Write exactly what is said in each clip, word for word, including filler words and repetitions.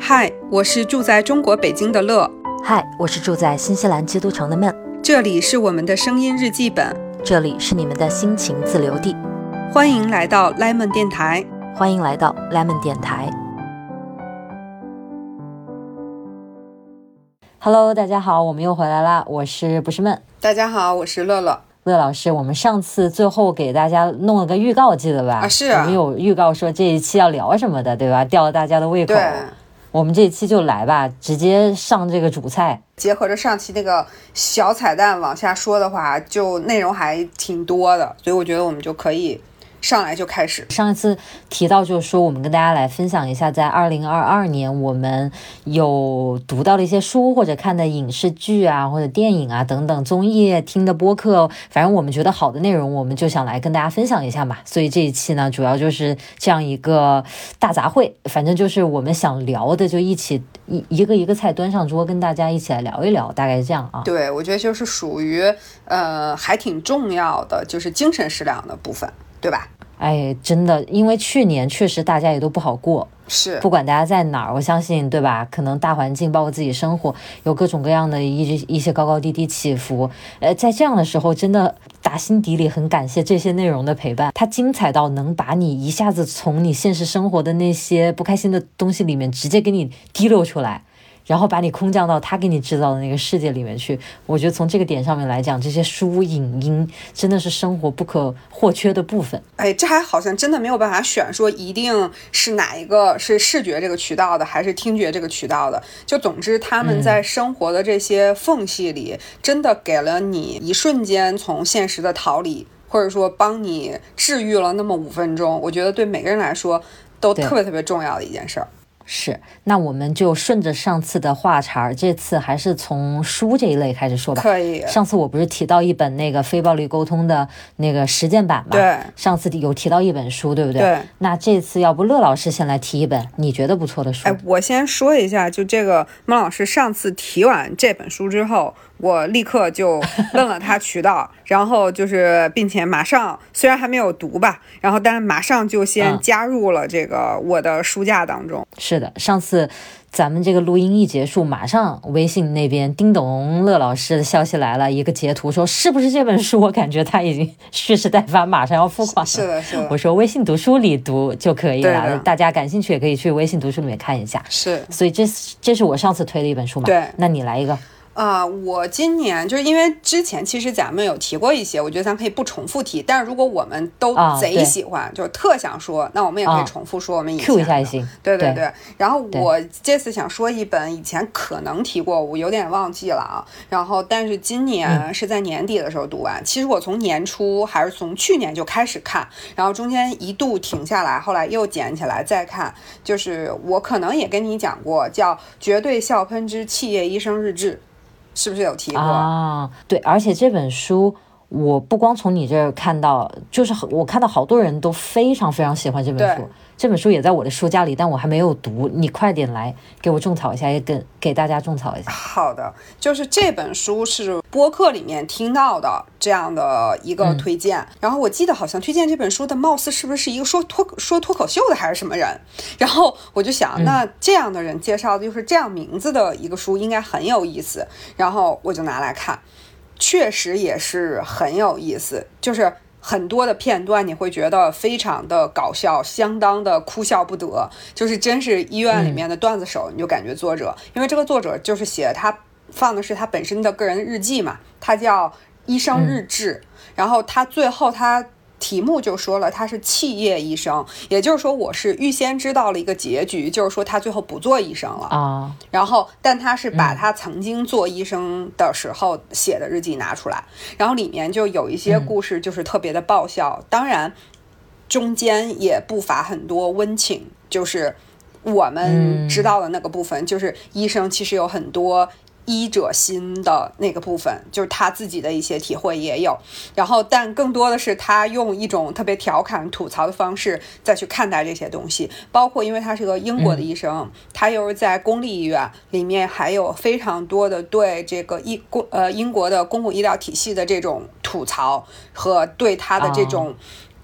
嗨，我是住在中国北京的乐。 嗨，我是住在新西兰基督城的闷。 这里是我们的声音日记本， 这里是你们的心情自留地。 欢迎来到 Lemon 电台。 欢迎来到 Lemon 电台。Hello， 大家好，我们又回来啦，我是不是闷。 大家好，我是乐乐。 乐老师，我们上次最后给大家弄了个预告，记得吧？ 啊，是啊。 我们有预告说这一期要聊什么的，对吧？吊了大家的胃口。 对。 我们这一期就来吧，直接上这个主菜。 结合着上期那个小彩蛋往下说的话，就内容还挺多的，所以我觉得我们就可以上来就开始。 上一次提到就是说我们跟大家来分享一下在二零二二年我们有读到的一些书或者看的影视剧啊或者电影啊等等，综艺听的播客，反正我们觉得好的内容我们就想来跟大家分享一下嘛。所以这一期呢主要就是这样一个大杂烩，反正就是我们想聊的就一起一一个一个菜端上桌跟大家一起来聊一聊，大概是这样啊。 对，我觉得就是属于呃还挺重要的，就是精神食粮的部分，对吧？ 哎，真的，因为去年确实大家也都不好过， 是不管大家在哪儿，我相信，对吧？可能大环境包括自己生活有各种各样的一一些高高低低起伏，呃，在这样的时候，真的打心底里很感谢这些内容的陪伴，它精彩到能把你一下子从你现实生活的那些不开心的东西里面直接给你滴溜出来。然后把你空降到他给你制造的那个世界里面去，我觉得从这个点上面来讲，这些书影音真的是生活不可或缺的部分。 哎，这还好像真的没有办法选说一定是哪一个是视觉这个渠道的还是听觉这个渠道的，就总之他们在生活的这些缝隙里、嗯、真的给了你一瞬间从现实的逃离，或者说帮你治愈了那么五分钟，我觉得对每个人来说都特别特别重要的一件事儿。 是，那我们就顺着上次的话茬，这次还是从书这一类开始说吧。 可以。 上次我不是提到一本那个非暴力沟通的那个实践版吗？ 对。 上次有提到一本书，对不对？ 对。 那这次要不乐老师先来提一本你觉得不错的书？ 哎，我先说一下，就这个孟老师上次提完这本书之后，我立刻就问了他渠道，然后就是并且马上虽然还没有读吧，然后但是马上就先加入了这个我的书架当中。 嗯、是的，上次咱们这个录音一结束，马上微信那边叮咚乐老师的消息来了，一个截图说是不是这本书，我感觉他已经蓄势待发，马上要付款了。 是的，是的。 我说微信读书里读就可以了，大家感兴趣也可以去微信读书里面看一下。 是， 所以这这是我上次推的一本书嘛？ 对， 那你来一个。 啊、呃，我今年就是因为之前其实咱们有提过一些，我觉得咱可以不重复提。但是如果我们都贼喜欢，啊、就是特想说，那我们也可以重复说我们以前的。 Q 一下也行。 对对 对, 对。然后我这次想说一本以前可能提过，我有点忘记了啊。然后但是今年是在年底的时候读完。嗯、其实我从年初还是从去年就开始看，然后中间一度停下来，后来又捡起来再看。就是我可能也跟你讲过，叫《绝对笑喷之企业医生日志》。是不是有提过啊？对，而且这本书我不光从你这儿看到，就是我看到好多人都非常非常喜欢这本书。这本书也在我的书架里，但我还没有读。你快点来给我种草一下，也给给大家种草一下。 好的，就是这本书是播客里面听到的这样的一个推荐。嗯、然后我记得好像推荐这本书的，貌似是不是一个说脱说脱口秀的还是什么人？然后我就想，那这样的人介绍的就是这样名字的一个书，应该很有意思。然后我就拿来看，确实也是很有意思，就是很多的片段你会觉得非常的搞笑，相当的哭笑不得，就是真是医院里面的段子手。嗯、你就感觉作者，因为这个作者就是写他放的是他本身的个人日记嘛，他叫医生日志。嗯、然后他最后他题目就说了他是企业医生，也就是说我是预先知道了一个结局，就是说他最后不做医生了啊。 然后但他是把他曾经做医生的时候写的日记拿出来，然后里面就有一些故事就是特别的爆笑，当然中间也不乏很多温情，就是我们知道的那个部分，就是医生其实有很多医者心的那个部分，就是他自己的一些体会也有，然后但更多的是他用一种特别调侃吐槽的方式再去看待这些东西，包括因为他是个英国的医生，嗯、他又是在公立医院里面，还有非常多的对这个医公呃英国的公共医疗体系的这种吐槽和对他的这种、哦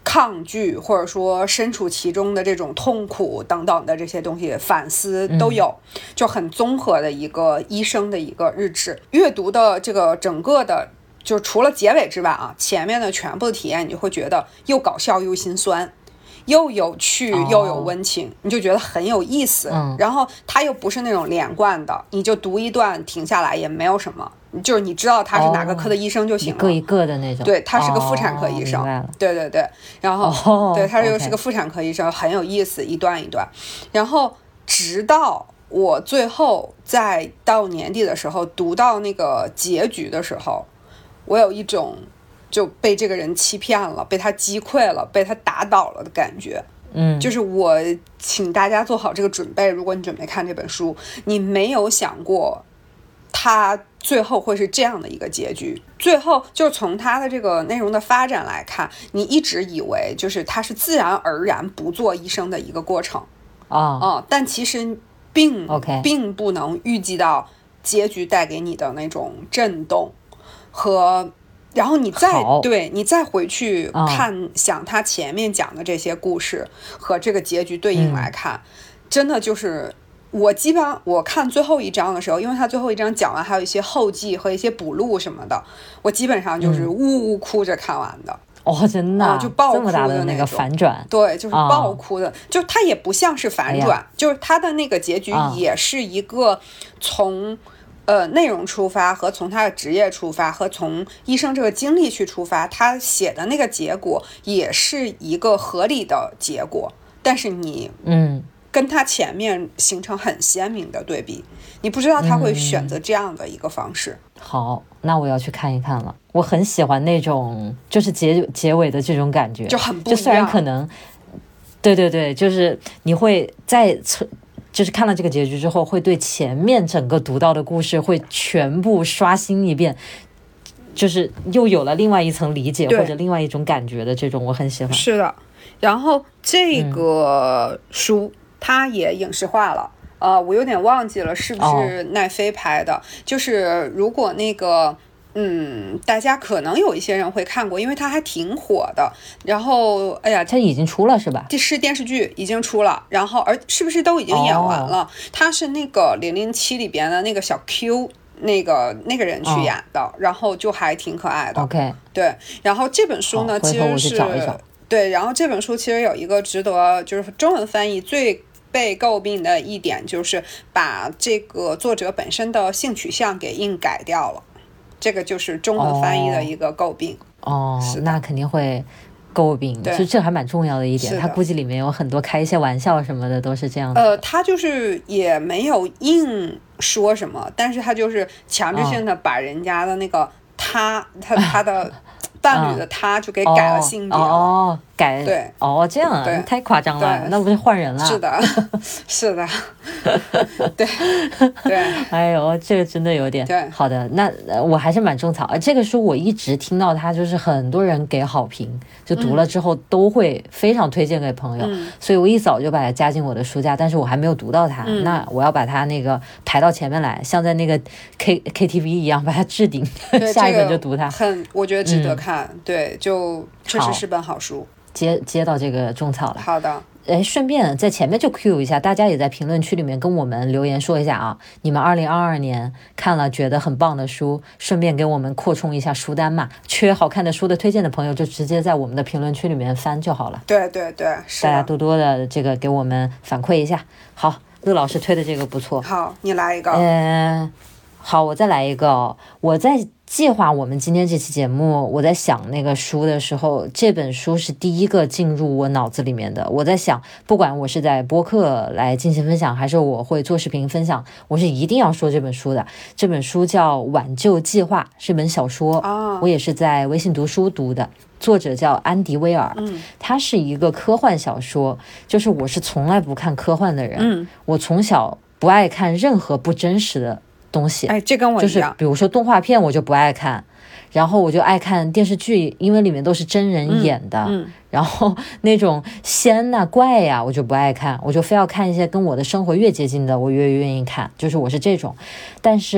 抗拒或者说身处其中的这种痛苦等等的这些东西反思都有，嗯、就很综合的一个医生的一个日志。阅读的这个整个的，就除了结尾之外啊，前面的全部的体验你就会觉得又搞笑又心酸。又有趣又有温情， oh. 你就觉得很有意思、嗯、然后它又不是那种连贯的，你就读一段停下来也没有什么，就是你知道他是哪个科的医生就行了、 oh, 一个一个的那种。 对，他是个妇产科医生、oh, 对对对，然后、oh, 对他又是个妇产科医生、okay. 很有意思，一段一段。然后直到我最后在到年底的时候读到那个结局的时候，我有一种就被这个人欺骗了，被他击溃了，被他打倒了的感觉。嗯，就是我请大家做好这个准备，如果你准备看这本书，你没有想过他最后会是这样的一个结局。最后就是从他的这个内容的发展来看，你一直以为就是他是自然而然不做医生的一个过程啊、oh. 嗯，但其实并、okay. 并不能预计到结局带给你的那种震动和。然后你再对你再回去看、嗯、想他前面讲的这些故事和这个结局对应来看、嗯、真的就是我基本上我看最后一章的时候，因为他最后一章讲完还有一些后记和一些补录什么的，我基本上就是呜呜哭着看完的、嗯、 哦，真的、啊、 就爆哭的这么大的那个反转， 对，就是爆哭的、哦、就他也不像是反转、哎、就是他的那个结局也是一个从呃，内容出发和从他的职业出发和从医生这个经历去出发，他写的那个结果也是一个合理的结果，但是你嗯跟他前面形成很鲜明的对比，你不知道他会选择这样的一个方式、 嗯、好，那我要去看一看了。我很喜欢那种就是结结尾的这种感觉， 就很不一样， 就虽然可能对对对，就是你会再就是看了这个结局之后，会对前面整个读到的故事会全部刷新一遍，就是又有了另外一层理解或者另外一种感觉的这种，我很喜欢。 是的，然后这个书、嗯、它也影视化了，呃，我有点忘记了是不是奈飞拍的、哦、就是如果那个嗯，大家可能有一些人会看过，因为它还挺火的。然后，哎呀， 它已经出了是吧？ 这是电视剧已经出了，然后而是不是都已经演完了？哦、它是那个零零七里边的那个小 Q 那个那个人去演的、哦，然后就还挺可爱的。 OK， 对。然后这本书呢，其实是对，然后这本书其实有一个值得就是中文翻译最被诟病的一点，就是把这个作者本身的性取向给硬改掉了。这个就是中文翻译的一个诟病哦，那肯定会诟病，就这还蛮重要的一点。他估计里面有很多开一些玩笑什么的，都是这样的。 呃，他就是也没有硬说什么，但是他就是强制性的把人家的那个他、哦、他他的伴侣的他就给改了性别了。 哦，哦改对哦，这样啊，太夸张了，那不是换人了？ 是的，是的，对对。 哎呦，这个真的有点对。 好的，那我还是蛮种草。这个书我一直听到它就是很多人给好评，就读了之后都会非常推荐给朋友，嗯、所以我一早就把它加进我的书架，但是我还没有读到它。嗯、那我要把它那个排到前面来，像在那个 K K T V 一样把它置顶，下一本就读它。 这个、很，我觉得值得看。嗯、对，就确实是本好书。 接接到这个种草了。 好的， 哎，顺便在前面就 Q 一下，大家也在评论区里面跟我们留言说一下啊，你们二零二二年看了觉得很棒的书，顺便给我们扩充一下书单嘛。缺好看的书的推荐的朋友就直接在我们的评论区里面翻就好了。 对对对， 大家多多的这个给我们反馈一下。好，乐老师推的这个不错。 好，你来一个。 嗯，好，我再来一个。我在计划我们今天这期节目，我在想那个书的时候，这本书是第一个进入我脑子里面的。我在想，不管我是在播客来进行分享，还是我会做视频分享，我是一定要说这本书的。这本书叫《挽救计划》，是本小说，哦、我也是在微信读书读的。作者叫安迪威尔，嗯，他是一个科幻小说，就是我是从来不看科幻的人，嗯，我从小不爱看任何不真实的东西， 哎，这跟我一样， 就是比如说动画片我就不爱看，然后我就爱看电视剧，因为里面都是真人演的，嗯嗯、然后那种仙呐、啊、怪呀、啊、我就不爱看，我就非要看一些跟我的生活越接近的我越愿意看，就是我是这种。但是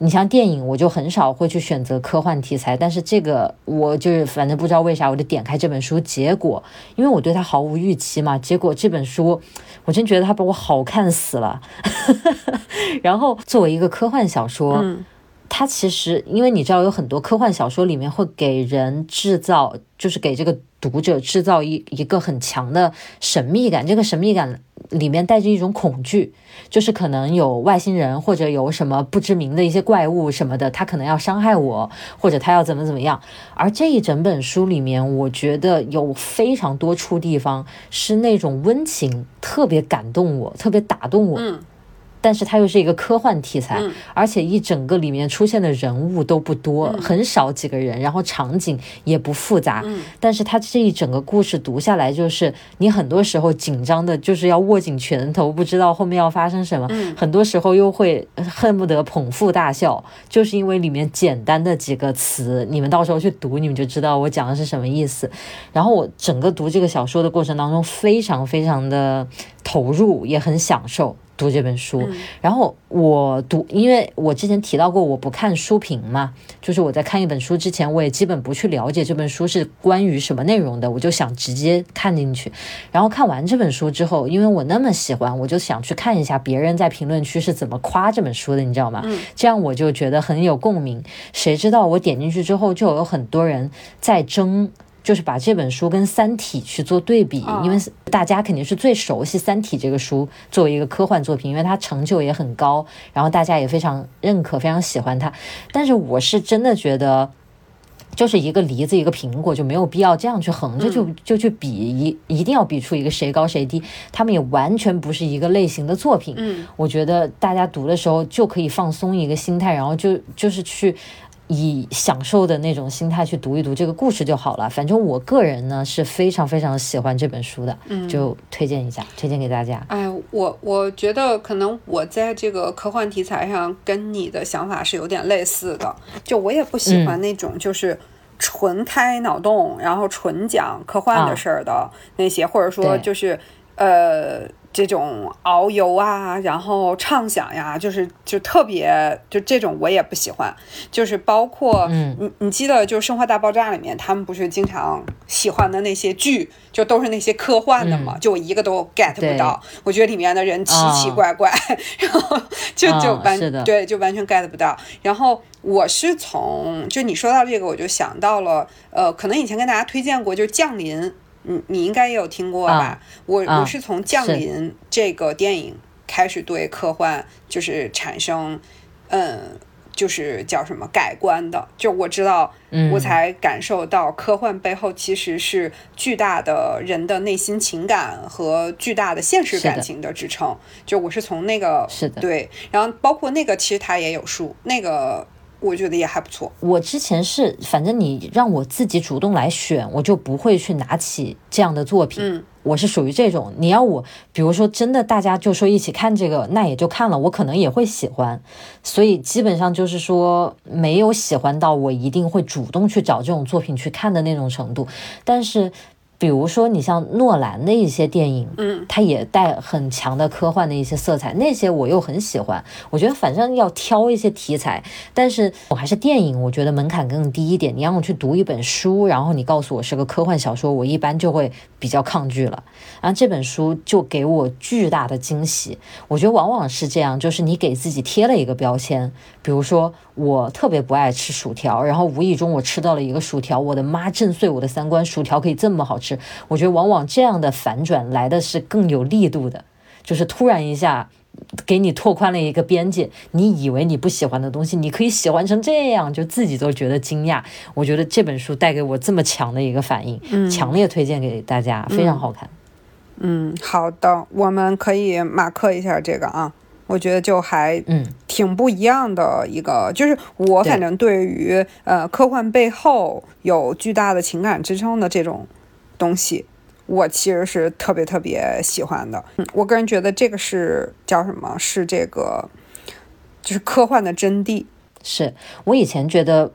你像电影，我就很少会去选择科幻题材，但是这个我就是反正不知道为啥，我就点开这本书，结果因为我对它毫无预期嘛，结果这本书我真觉得它把我好看死了。然后作为一个科幻小说， 嗯它其实因为你知道有很多科幻小说里面会给人制造，就是给这个读者制造一一个很强的神秘感，这个神秘感里面带着一种恐惧，就是可能有外星人或者有什么不知名的一些怪物什么的，他可能要伤害我，或者他要怎么怎么样。而这一整本书里面，我觉得有非常多处地方是那种温情，特别感动我，特别打动我。 嗯但是它又是一个科幻题材， 嗯而且一整个里面出现的人物都不多， 嗯很少几个人，然后场景也不复杂， 嗯但是它这一整个故事读下来，就是你很多时候紧张的就是要握紧拳头，不知道后面要发生什么， 嗯很多时候又会恨不得捧腹大笑，就是因为里面简单的几个词，你们到时候去读你们就知道我讲的是什么意思。然后我整个读这个小说的过程当中非常非常的投入，也很享受读这本书。 嗯然后我读，因为我之前提到过我不看书评嘛，就是我在看一本书之前，我也基本不去了解这本书是关于什么内容的，我就想直接看进去。然后看完这本书之后，因为我那么喜欢，我就想去看一下别人在评论区是怎么夸这本书的，你知道吗？ 嗯这样我就觉得很有共鸣。谁知道我点进去之后，就有很多人在争，就是把这本书跟《三体》去做对比， 哦因为大家肯定是最熟悉《三体》这个书作为一个科幻作品，因为它成就也很高，然后大家也非常认可，非常喜欢它。但是我是真的觉得，就是一个梨子一个苹果，就没有必要这样去横着就就去比，一一定要比出一个谁高谁低，他们也完全不是一个类型的作品。 嗯我觉得大家读的时候就可以放松一个心态，然后就就是去以享受的那种心态去读一读这个故事就好了。反正我个人呢是非常非常喜欢这本书的， 嗯就推荐一下，推荐给大家。 哎，我我觉得可能我在这个科幻题材上跟你的想法是有点类似的，就我也不喜欢那种就是纯开脑洞，然后纯讲科幻的事儿的那些，或者说就是呃这种遨游啊，然后畅想呀，就是就特别就这种我也不喜欢，就是包括嗯你你记得就是《生活大爆炸》里面他们不是经常喜欢的那些剧，就都是那些科幻的嘛， 嗯就我一个都 get 不到，我觉得里面的人奇奇怪怪，然后就就完、 是的对就完全 get 不到。然后我是从就你说到这个，我就想到了，呃，可能以前跟大家推荐过，就是《降临》。你你应该也有听过吧？ 啊、 我、 啊、 我是从《降临》这个电影开始对科幻就是产生，嗯，就是叫什么改观的。就我知道，我才感受到科幻背后其实是巨大的人的内心情感和巨大的现实感情的支撑。就我是从那个是的对，然后包括那个其实它也有书，那个。我觉得也还不错。 我之前是，反正你让我自己主动来选，我就不会去拿起这样的作品。 嗯， 我是属于这种，你要我，比如说真的大家就说一起看这个，那也就看了，我可能也会喜欢。所以基本上就是说，没有喜欢到我一定会主动去找这种作品去看的那种程度。但是比如说你像诺兰的一些电影， 嗯， 它也带很强的科幻的一些色彩，那些我又很喜欢。我觉得反正要挑一些题材，但是我还是电影，我觉得门槛更低一点。你让我去读一本书，然后你告诉我是个科幻小说，我一般就会比较抗拒了。然后这本书就给我巨大的惊喜。我觉得往往是这样，就是你给自己贴了一个标签，比如说我特别不爱吃薯条，然后无意中我吃到了一个薯条，我的妈，震碎我的三观，薯条可以这么好吃。我觉得往往这样的反转来的是更有力度的，就是突然一下给你拓宽了一个边界，你以为你不喜欢的东西，你可以喜欢成这样，就自己都觉得惊讶。我觉得这本书带给我这么强的一个反应， 嗯， 强烈推荐给大家，非常好看。 嗯，好的，我们可以马克一下这个啊。我觉得就还嗯挺不一样的一个，嗯、就是我反正对于呃科幻背后有巨大的情感支撑的这种东西，我其实是特别特别喜欢的。嗯，我个人觉得这个是叫什么？是这个就是科幻的真谛。 是我以前觉得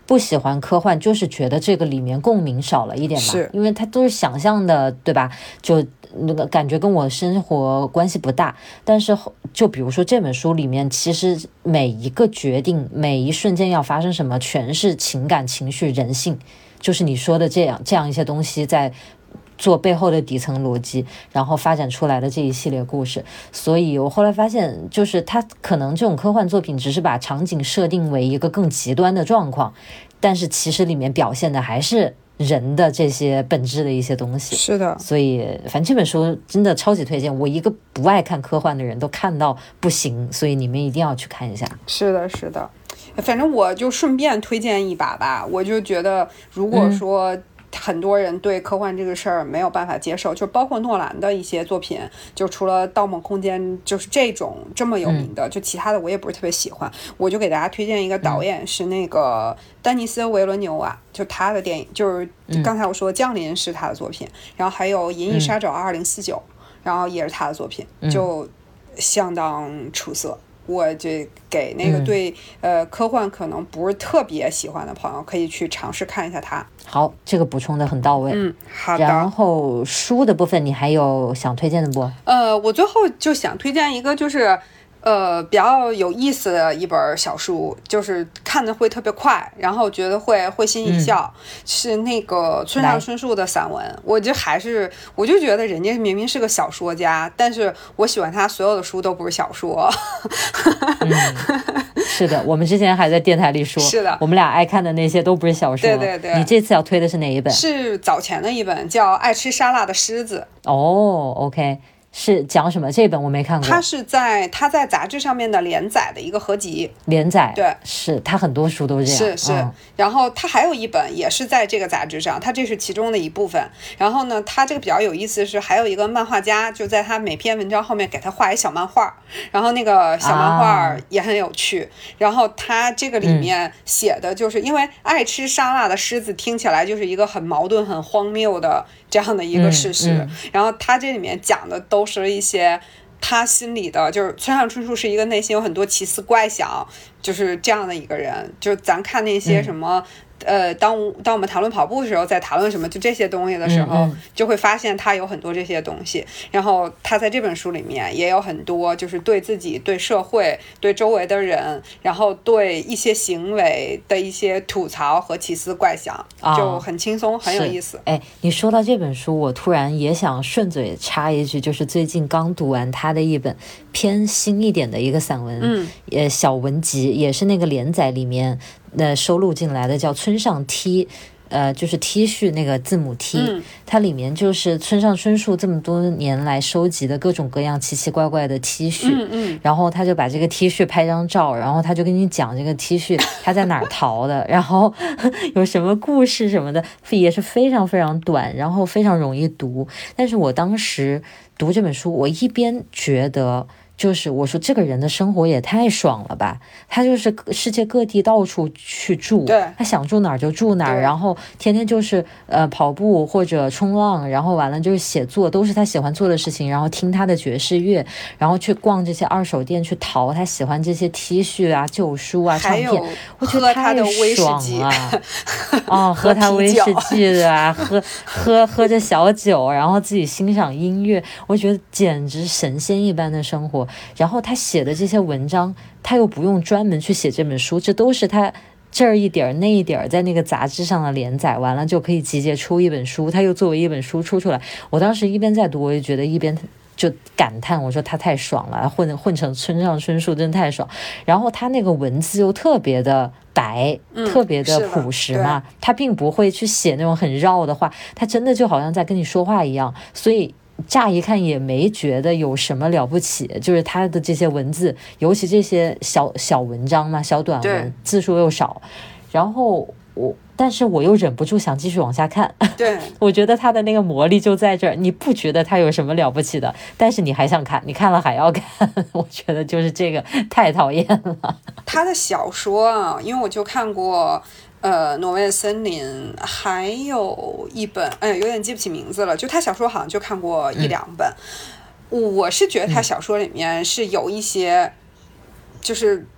不喜欢科幻，就是觉得这个里面共鸣少了一点吧， 是因为它都是想象的，对吧？就那个感觉跟我生活关系不大。但是就比如说这本书里面，其实每一个决定，每一瞬间要发生什么，全是情感、情绪、人性，就是你说的这样这样一些东西在做背后的底层逻辑，然后发展出来的这一系列故事。所以我后来发现，就是它可能这种科幻作品只是把场景设定为一个更极端的状况，但是其实里面表现的还是人的这些本质的一些东西。 是的， 所以反正这本书真的超级推荐，我一个不爱看科幻的人都看到不行，所以你们一定要去看一下。 是的，是的，反正我就顺便推荐一把吧。我就觉得，如果说很多人对科幻这个事儿没有办法接受，就包括诺兰的一些作品，就除了《盗梦空间》就是这种这么有名的，就其他的我也不是特别喜欢。我就给大家推荐一个导演，是那个丹尼斯·维伦纽瓦，就他的电影，就是刚才我说《降临》是他的作品，然后还有《银翼杀手二零四九》，然后也是他的作品，就相当出色。我就给那个对、嗯、呃科幻可能不是特别喜欢的朋友，可以去尝试看一下它。 好，这个补充的很到位。 嗯，好的。 然后书的部分，你还有想推荐的不？ 呃，我最后就想推荐一个，就是呃比较有意思的一本小书，就是看的会特别快，然后觉得会会心一笑、嗯、是那个村上春树的散文。我就还是我就觉得人家明明是个小说家，但是我喜欢他所有的书都不是小说。 嗯，是的，我们之前还在电台里说， 是的， 我们俩爱看的那些都不是小说。 对对对， 你这次要推的是哪一本？ 是早前的一本叫《爱吃沙拉的狮子》。 哦 OK，是讲什么？这本我没看过。 它是在它在杂志上面的连载的一个合集。 连载， 对， 是它很多书都这样。 是是、嗯，然后它还有一本也是在这个杂志上，它这是其中的一部分。然后呢，它这个比较有意思的是，还有一个漫画家就在他每篇文章后面给他画一小漫画，然后那个小漫画也很有趣。啊、然后他这个里面写的就是，因为爱吃沙拉的狮子听起来就是一个很矛盾、很荒谬的这样的一个事实。嗯嗯、然后他这里面讲的都是一些他心里的，就是村上春树是一个内心有很多奇思怪想，就是这样的一个人。就咱看那些什么、嗯、呃，当当我们谈论跑步的时候，在谈论什么就这些东西的时候、嗯嗯、就会发现他有很多这些东西。然后他在这本书里面也有很多就是对自己、对社会、对周围的人，然后对一些行为的一些吐槽和奇思怪想，就很轻松、哦、很有意思。 哎，你说到这本书，我突然也想顺嘴插一句，就是最近刚读完他的一本偏新一点的一个散文， 嗯， 呃，小文集，也是那个连载里面呃收录进来的，叫村上 T， 呃，就是 T 恤那个字母 T，、嗯、它里面就是村上春树这么多年来收集的各种各样奇奇怪怪的 T 恤， 嗯嗯， 然后他就把这个 T 恤拍张照，然后他就跟你讲这个 T 恤他在哪儿淘的，然后有什么故事什么的，也是非常非常短，然后非常容易读。但是我当时读这本书，我一边觉得就是我说这个人的生活也太爽了吧，他就是世界各地到处去住， 对， 他想住哪儿就住哪儿，然后天天就是呃跑步或者冲浪，然后完了就是写作，都是他喜欢做的事情，然后听他的爵士乐，然后去逛这些二手店去淘他喜欢这些 T 恤啊、旧书啊、唱片，我觉得太爽了啊！喝他威士忌的啊，喝喝喝着小酒，然后自己欣赏音乐，我觉得简直神仙一般的生活。然后他写的这些文章，他又不用专门去写这本书，这都是他这儿一点那一点在那个杂志上的连载，完了就可以集结出一本书，他又作为一本书出出来。我当时一边在读，我就觉得一边就感叹，我说他太爽了，混混成村上春树真太爽。然后他那个文字又特别的白、 嗯、 特别的朴实嘛，他并不会去写那种很绕的话，他真的就好像在跟你说话一样，所以乍一看也没觉得有什么了不起，就是他的这些文字，尤其这些小小文章嘛，小短文，字数又少，然后我但是我又忍不住想继续往下看。 对， 我觉得他的那个魔力就在这儿，你不觉得他有什么了不起的，但是你还想看，你看了还要看，我觉得就是这个太讨厌了。 他的小说啊，因为我就看过呃，挪威的森林，还有一本，哎，有点记不起名字了。就他小说好像就看过一两本。嗯、我是觉得他小说里面是有一些，就是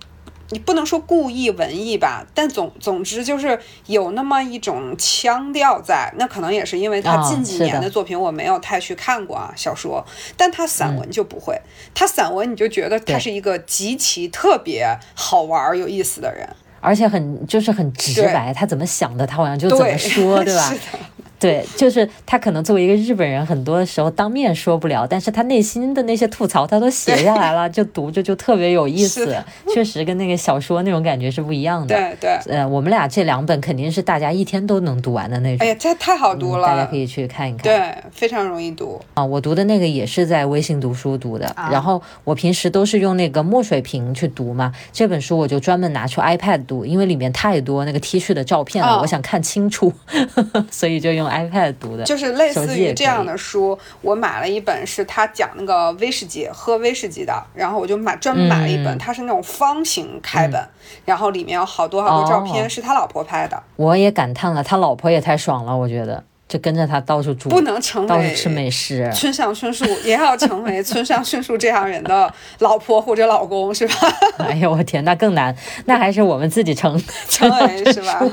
你不能说故意文艺吧，但总总之就是有那么一种腔调在。那可能也是因为他近几年的作品我没有太去看过啊，哦、小说，但他散文就不会，嗯、他散文你就觉得他是一个极其特别好玩有意思的人， 而且很就是很直白，他怎么想的他好像就怎么说， 对, 对吧？对，就是他可能作为一个日本人，很多的时候当面说不了，但是他内心的那些吐槽他都写下来了，就读着就特别有意思，确实跟那个小说那种感觉是不一样的。 对对， 呃，我们俩这两本肯定是大家一天都能读完的那种。 哎呀，这太好读了、嗯， 大家可以去看一看。 对，非常容易读啊。我读的那个也是在微信读书读的、啊，然后我平时都是用那个墨水屏去读嘛，这本书我就专门拿出 iPad 读，因为里面太多那个 T 恤的照片了，哦、我想看清楚，所以就用 iPad 读的， 就是类似于这样的书。我买了一本是他讲那个威士忌，喝威士忌的，然后我就买专门买了一本、嗯、它是那种方形开本、嗯、然后里面有好多好多照片、哦、是他老婆拍的。 我也感叹了，他老婆也太爽了，我觉得就跟着他到处住， 不能成为到处吃美食， 村上春树也要成为村上春树这样人的老婆或者老公，是吧？ 哎呦我天，那更难，那还是我们自己成成为是吧？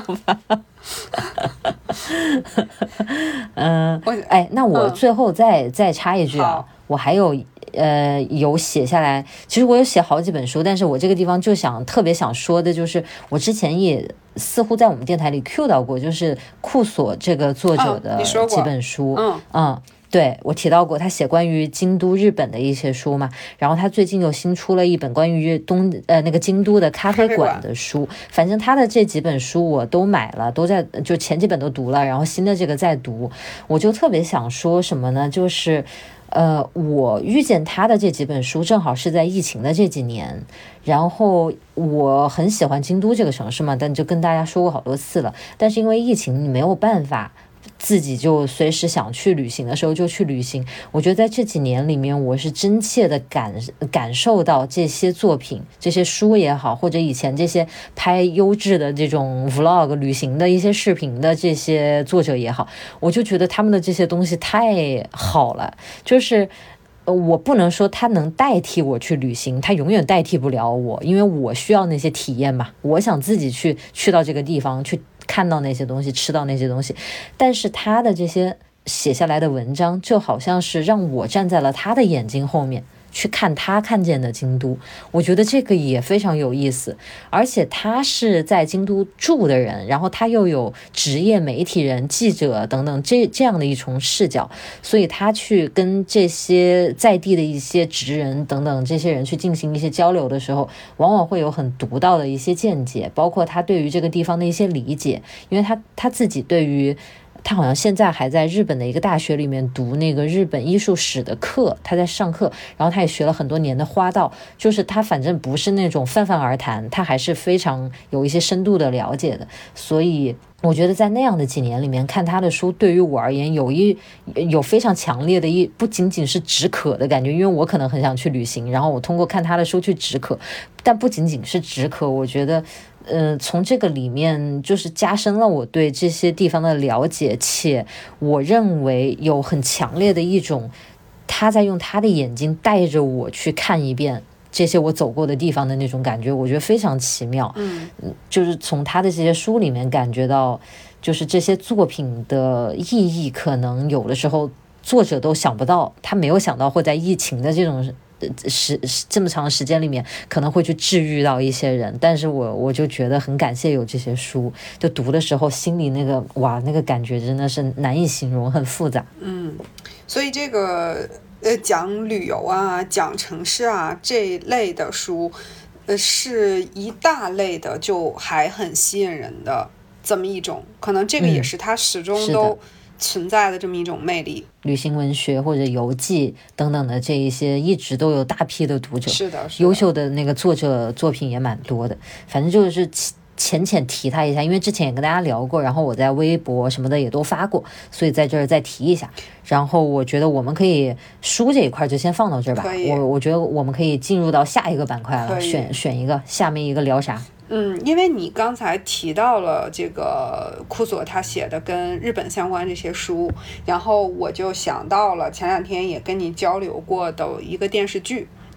嗯，哎，那我最后再、嗯、再插一句啊，我还有呃有写下来，其实我有写好几本书，但是我这个地方就想特别想说的就是，我之前也似乎在我们电台里 cue 到过，就是库索这个作者的几本书， 嗯嗯。对，我提到过他写关于京都日本的一些书嘛，然后他最近又新出了一本关于东呃那个京都的咖啡馆的书，反正他的这几本书我都买了，都在就前几本都读了，然后新的这个在读，我就特别想说什么呢，就是呃我遇见他的这几本书正好是在疫情的这几年，然后我很喜欢京都这个城市嘛，但就跟大家说过好多次了，但是因为疫情你没有办法自己就随时想去旅行的时候就去旅行，我觉得在这几年里面我是真切的感感受到这些作品，这些书也好，或者以前这些拍优质的这种 vlog 旅行的一些视频的这些作者也好，我就觉得他们的这些东西太好了，就是我不能说他能代替我去旅行，他永远代替不了我，因为我需要那些体验嘛，我想自己去去到这个地方去看到那些东西，吃到那些东西，但是他的这些写下来的文章就好像是让我站在了他的眼睛后面去看他看见的京都，我觉得这个也非常有意思，而且他是在京都住的人，然后他又有职业媒体人、记者等等这这样的一重视角，所以他去跟这些在地的一些职人等等这些人去进行一些交流的时候，往往会有很独到的一些见解，包括他对于这个地方的一些理解，因为他他自己对于他好像现在还在日本的一个大学里面读那个日本艺术史的课，他在上课，然后他也学了很多年的花道，就是他反正不是那种泛泛而谈，他还是非常有一些深度的了解的，所以我觉得在那样的几年里面看他的书，对于我而言有一有非常强烈的一不仅仅是止渴的感觉，因为我可能很想去旅行，然后我通过看他的书去止渴，但不仅仅是止渴，我觉得呃，从这个里面就是加深了我对这些地方的了解，且我认为有很强烈的一种他在用他的眼睛带着我去看一遍这些我走过的地方的那种感觉，我觉得非常奇妙。 嗯， 就是从他的这些书里面感觉到，就是这些作品的意义，可能有的时候作者都想不到，他没有想到会在疫情的这种时这么长的时间里面可能会去治愈到一些人，但是我我就觉得很感谢有这些书，就读的时候心里那个哇那个感觉真的是难以形容，很复杂。 嗯，所以这个呃讲旅游啊讲城市啊这一类的书呃是一大类的，就还很吸引人的这么一种，可能这个也是它始终都、嗯存在的这么一种魅力。 旅行文学或者游记等等的这一些一直都有大批的读者， 是的，是的， 优秀的那个作者作品也蛮多的，反正就是浅浅提他一下，因为之前也跟大家聊过，然后我在微博什么的也都发过，所以在这儿再提一下。然后我觉得我们可以书这一块就先放到这儿吧，我我觉得我们可以进入到下一个板块了，选选一个，下面一个聊啥？ 嗯，因为你刚才提到了这个库索他写的跟日本相关这些书，然后我就想到了前两天也跟你交流过的一个电视剧，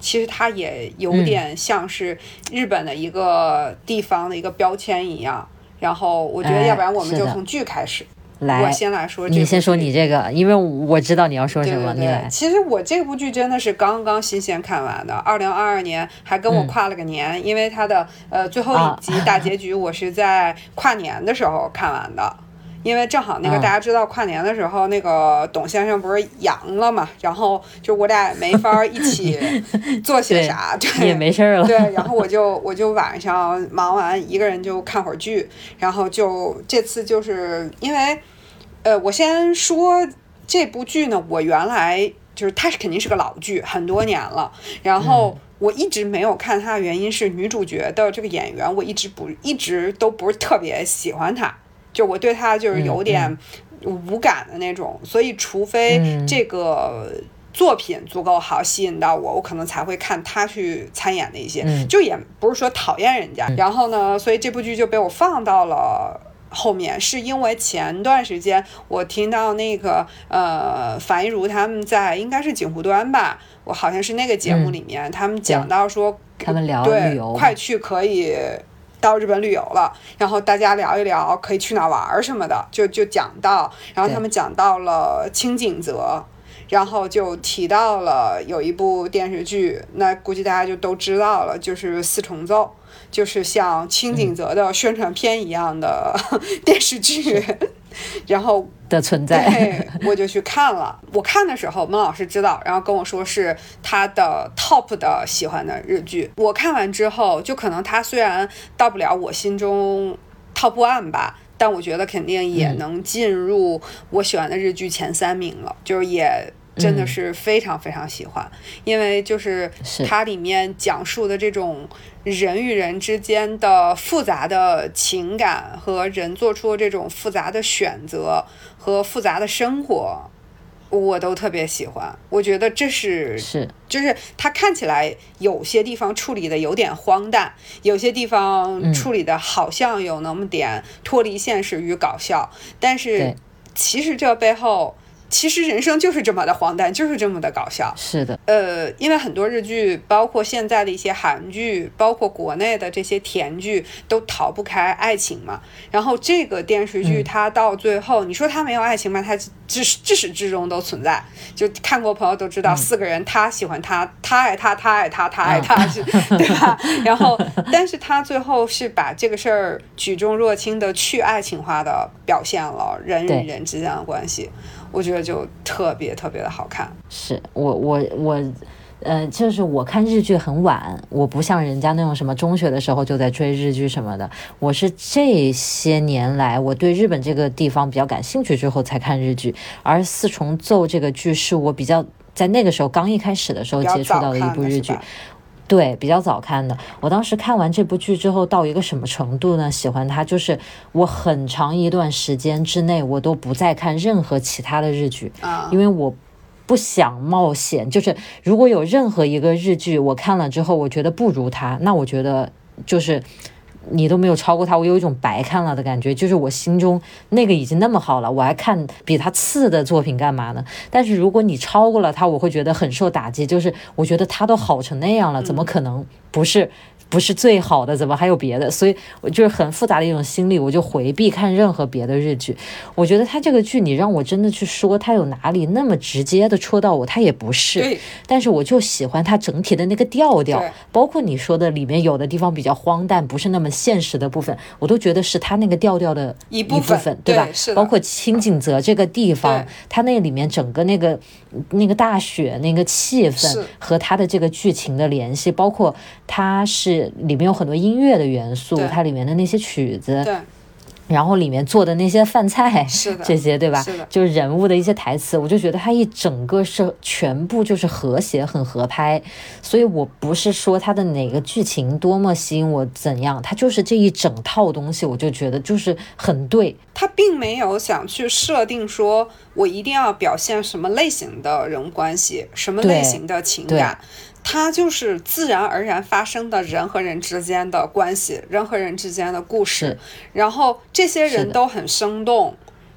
其实它也有点像是日本的一个地方的一个标签一样。然后我觉得要不然我们就从剧开始。 来， 我先来说这部剧， 你先说你这个，因为我知道你要说什么。 对对对， 你来。 其实我这部剧真的是刚刚新鲜看完的，二零二二年还跟我跨了个年，嗯、因为它的呃最后一集大结局我是在跨年的时候看完的。啊因为正好那个大家知道跨年的时候，嗯、那个董先生不是阳了嘛，然后就我俩也没法一起做些啥，对， 对也没事了。 对，然后我就我就晚上忙完一个人就看会儿剧，然后就这次就是因为，呃，我先说这部剧呢，我原来就是它是肯定是个老剧，很多年了，然后。嗯我一直没有看它的原因是女主角的这个演员，我一直不一直都不是特别喜欢她。就我对他就是有点无感的那种，嗯嗯、所以除非这个作品足够好吸引到我，我可能才会看他去参演的一些， 嗯、 就也不是说讨厌人家。嗯、然后呢，所以这部剧就被我放到了后面，是因为前段时间我听到那个呃樊一茹他们在应该是锦湖端吧，我好像是那个节目里面，嗯、他们讲到说他们聊旅游， 快去可以。到日本旅游了，然后大家聊一聊可以去哪玩什么的，就就讲到，然后他们讲到了清景泽，然后就提到了有一部电视剧，那估计大家就都知道了，就是四重奏，就是像清景泽的宣传片一样的、嗯、电视剧。然后的存在， 对，我就去看了。我看的时候，孟老师知道，然后跟我说是他的 top 的喜欢的日剧。我看完之后，就可能他虽然到不了我心中 top one 吧，但我觉得肯定也能进入我喜欢的日剧前三名了，嗯、就是也。真的是非常非常喜欢，嗯、因为就是它里面讲述的这种人与人之间的复杂的情感和人做出这种复杂的选择和复杂的生活，我都特别喜欢。我觉得这是是就是它看起来有些地方处理的有点荒诞，有些地方处理的好像有那么点脱离现实与搞笑，嗯、但是其实这背后。其实人生就是这么的荒诞，就是这么的搞笑。 是的， 呃，因为很多日剧，包括现在的一些韩剧，包括国内的这些甜剧，都逃不开爱情嘛。然后这个电视剧它到最后，嗯、你说它没有爱情吗？它至至始至终都存在。就看过朋友都知道，嗯、四个人他喜欢他，他爱他，他爱他，他爱他，嗯、对吧？然后，但是他最后是把这个事儿举重若轻的去爱情化的表现了人与人之间的关系。我觉得就特别特别的好看。 是我我我，呃，就是我看日剧很晚，我不像人家那种什么中学的时候就在追日剧什么的，我是这些年来我对日本这个地方比较感兴趣之后才看日剧，而四重奏这个剧是我比较在那个时候刚一开始的时候接触到的一部日剧。对，比较早看的。我当时看完这部剧之后到一个什么程度呢？喜欢它就是我很长一段时间之内我都不再看任何其他的日剧， 啊、 因为我不想冒险，就是如果有任何一个日剧我看了之后我觉得不如它，那我觉得就是你都没有超过它，我有一种白看了的感觉，就是我心中那个已经那么好了，我还看比它次的作品干嘛呢？但是如果你超过了它，我会觉得很受打击，就是我觉得它都好成那样了，怎么可能不是不是最好的，怎么还有别的？所以我就是很复杂的一种心理，我就回避看任何别的日剧。我觉得他这个剧，你让我真的去说他有哪里那么直接的戳到我，他也不是。但是我就喜欢他整体的那个调调，包括你说的里面有的地方比较荒诞，不是那么现实的部分，我都觉得是他那个调调的一部分， 部分对吧？ 对， 包括清景泽这个地方，他那里面整个那个那个大雪那个气氛和他的这个剧情的联系，包括他是。里面有很多音乐的元素，它里面的那些曲子， 对， 然后里面做的那些饭菜， 是的， 这些对吧？ 是的， 就是人物的一些台词，我就觉得它一整个是全部就是和谐，很合拍。所以我不是说它的哪个剧情多么吸引我怎样，它就是这一整套东西，我就觉得就是很对。 他并没有想去设定说我一定要表现什么类型的人物关系，什么类型的情感。它就是自然而然发生的人和人之间的关系，人和人之间的故事，然后这些人都很生动，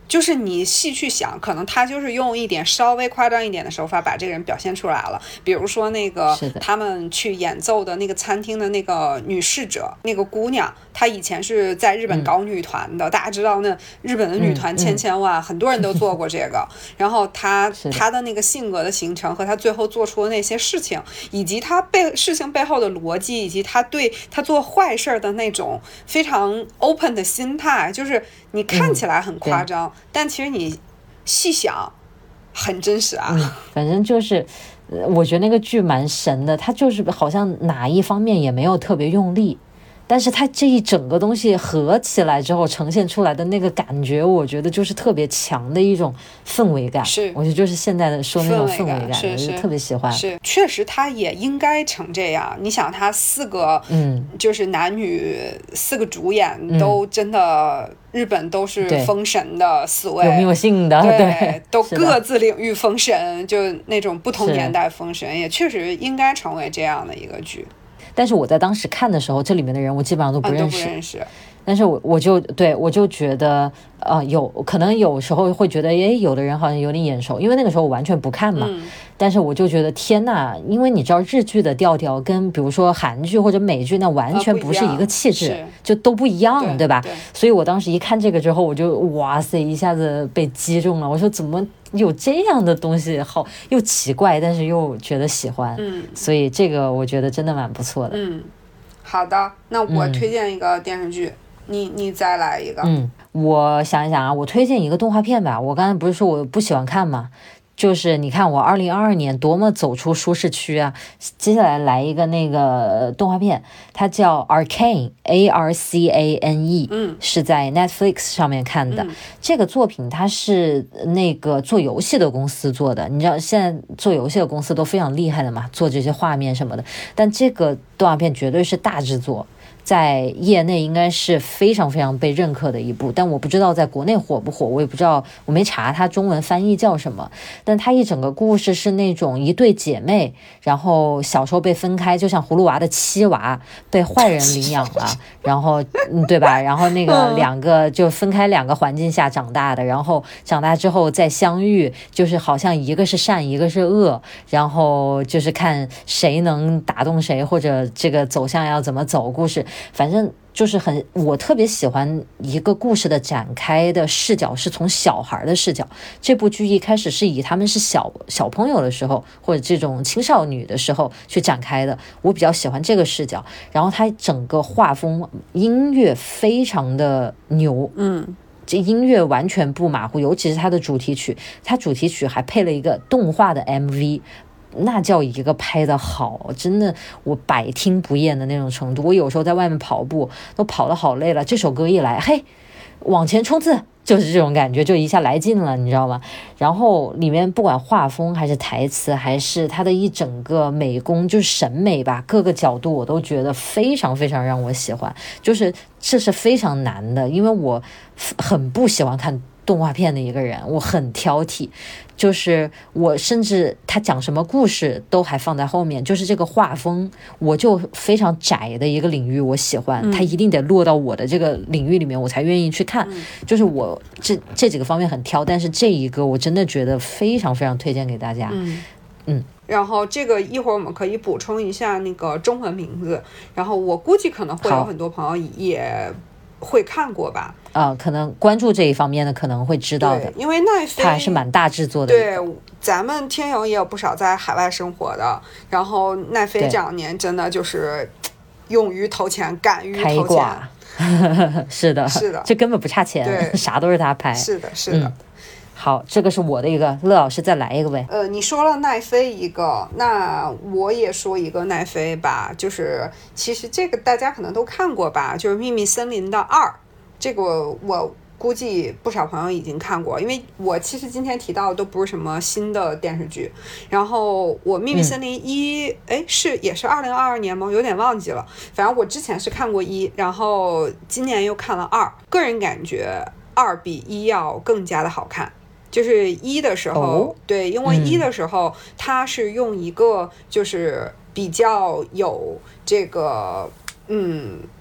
就是你细去想，可能他就是用一点稍微夸张一点的手法把这个人表现出来了。比如说那个他们去演奏的那个餐厅的那个女侍者，那个姑娘，她以前是在日本搞女团的，嗯、大家知道那日本的女团千千万，嗯嗯、很多人都做过这个。然后她她的那个性格的形成和她最后做出的那些事情，以及她背事情背后的逻辑，以及她对她做坏事的那种非常 open 的心态，就是你看起来很夸张，嗯、但其实你细想很真实啊。 嗯、反正就是我觉得那个剧蛮神的，它就是好像哪一方面也没有特别用力，但是它这一整个东西合起来之后呈现出来的那个感觉，我觉得就是特别强的一种氛围感。 是， 我觉得就是现在的说那种氛围感， 是是我就特别喜欢。 是，确实它也应该成这样。你想，它四个，嗯，就是男女四个主演都真的。嗯，日本都是封神的四位， 有没有姓的？ 对， 对都各自领域封神，就那种不同年代封神，也确实应该成为这样的一个剧。 但是我在当时看的时候，这里面的人我基本上都不认识， 啊、都不认识。 但是我我就对我就觉得，呃，有可能有时候会觉得，诶，有的人好像有点眼熟，因为那个时候我完全不看嘛。嗯、但是我就觉得天呐，因为你知道日剧的调调跟比如说韩剧或者美剧那完全不是一个气质， 啊、 就都不一样，对, 对吧对？ 所以我当时一看这个之后，我就哇塞，一下子被击中了。我说怎么有这样的东西，好又奇怪，但是又觉得喜欢。 嗯， 所以这个我觉得真的蛮不错的。 嗯，好的，那我推荐一个电视剧。嗯你你再来一个。 嗯，我想一想啊，我推荐一个动画片吧。我刚才不是说我不喜欢看吗？就是你看我二零二二年多么走出舒适区啊！接下来来一个那个动画片，它叫 Arcane A R C A N E， 嗯， 是在 Netflix 上面看的。 嗯、 这个作品它是那个做游戏的公司做的，你知道现在做游戏的公司都非常厉害的嘛，做这些画面什么的。但这个动画片绝对是大制作。在业内应该是非常非常被认可的一部，但我不知道在国内火不火，我也不知道，我没查它中文翻译叫什么。但它一整个故事是那种一对姐妹，然后小时候被分开，就像葫芦娃的七娃被坏人领养了，然后嗯对吧？然后那个两个就分开两个环境下长大的，然后长大之后再相遇，就是好像一个是善，一个是恶，然后就是看谁能打动谁，或者这个走向要怎么走，故事。反正就是很，我特别喜欢一个故事的展开的视角是从小孩的视角。这部剧一开始是以他们是小小朋友的时候，或者这种青少女的时候去展开的，我比较喜欢这个视角。然后它整个画风、音乐非常的牛， 嗯。 这音乐完全不马虎，尤其是它的主题曲，它主题曲还配了一个动画的 M V。那叫一个拍得好，真的我百听不厌的那种程度。我有时候在外面跑步都跑得好累了，这首歌一来，嘿，往前冲刺，就是这种感觉，就一下来劲了，你知道吗？然后里面不管画风还是台词，还是它的一整个美工，就是审美吧，各个角度我都觉得非常非常让我喜欢。就是这是非常难的，因为我很不喜欢看动画片的一个人，我很挑剔，就是我甚至他讲什么故事都还放在后面，就是这个画风我就非常窄的一个领域我喜欢， 嗯、 他一定得落到我的这个领域里面我才愿意去看， 嗯、 就是我这这几个方面很挑，但是这一个我真的觉得非常非常推荐给大家。 嗯嗯， 然后这个一会儿我们可以补充一下那个中文名字，然后我估计可能会有很多朋友也会看过吧， 啊、呃，可能关注这一方面的可能会知道的， 因为奈飞它还是蛮大制作的。 对，咱们听友也有不少在海外生活的，然后奈飞这两年真的就是勇于投钱，敢于投钱， 是的， 是的， 这根本不差钱， 对， 啥都是他拍， 是的，是的。嗯， 好，这个是我的一个，乐老师再来一个呗。 呃，你说了奈飞一个，那我也说一个奈飞吧，就是其实这个大家可能都看过吧，就是《秘密森林》的二，这个我估计不少朋友已经看过，因为我其实今天提到的都不是什么新的电视剧，然后我《秘密森林一》哎、嗯、是也是二零二二年吗？有点忘记了，反正我之前是看过一，然后今年又看了二，个人感觉二比一要更加的好看。就是一的时候、哦、对，因为一的时候、嗯、它是用一个就是比较有这个嗯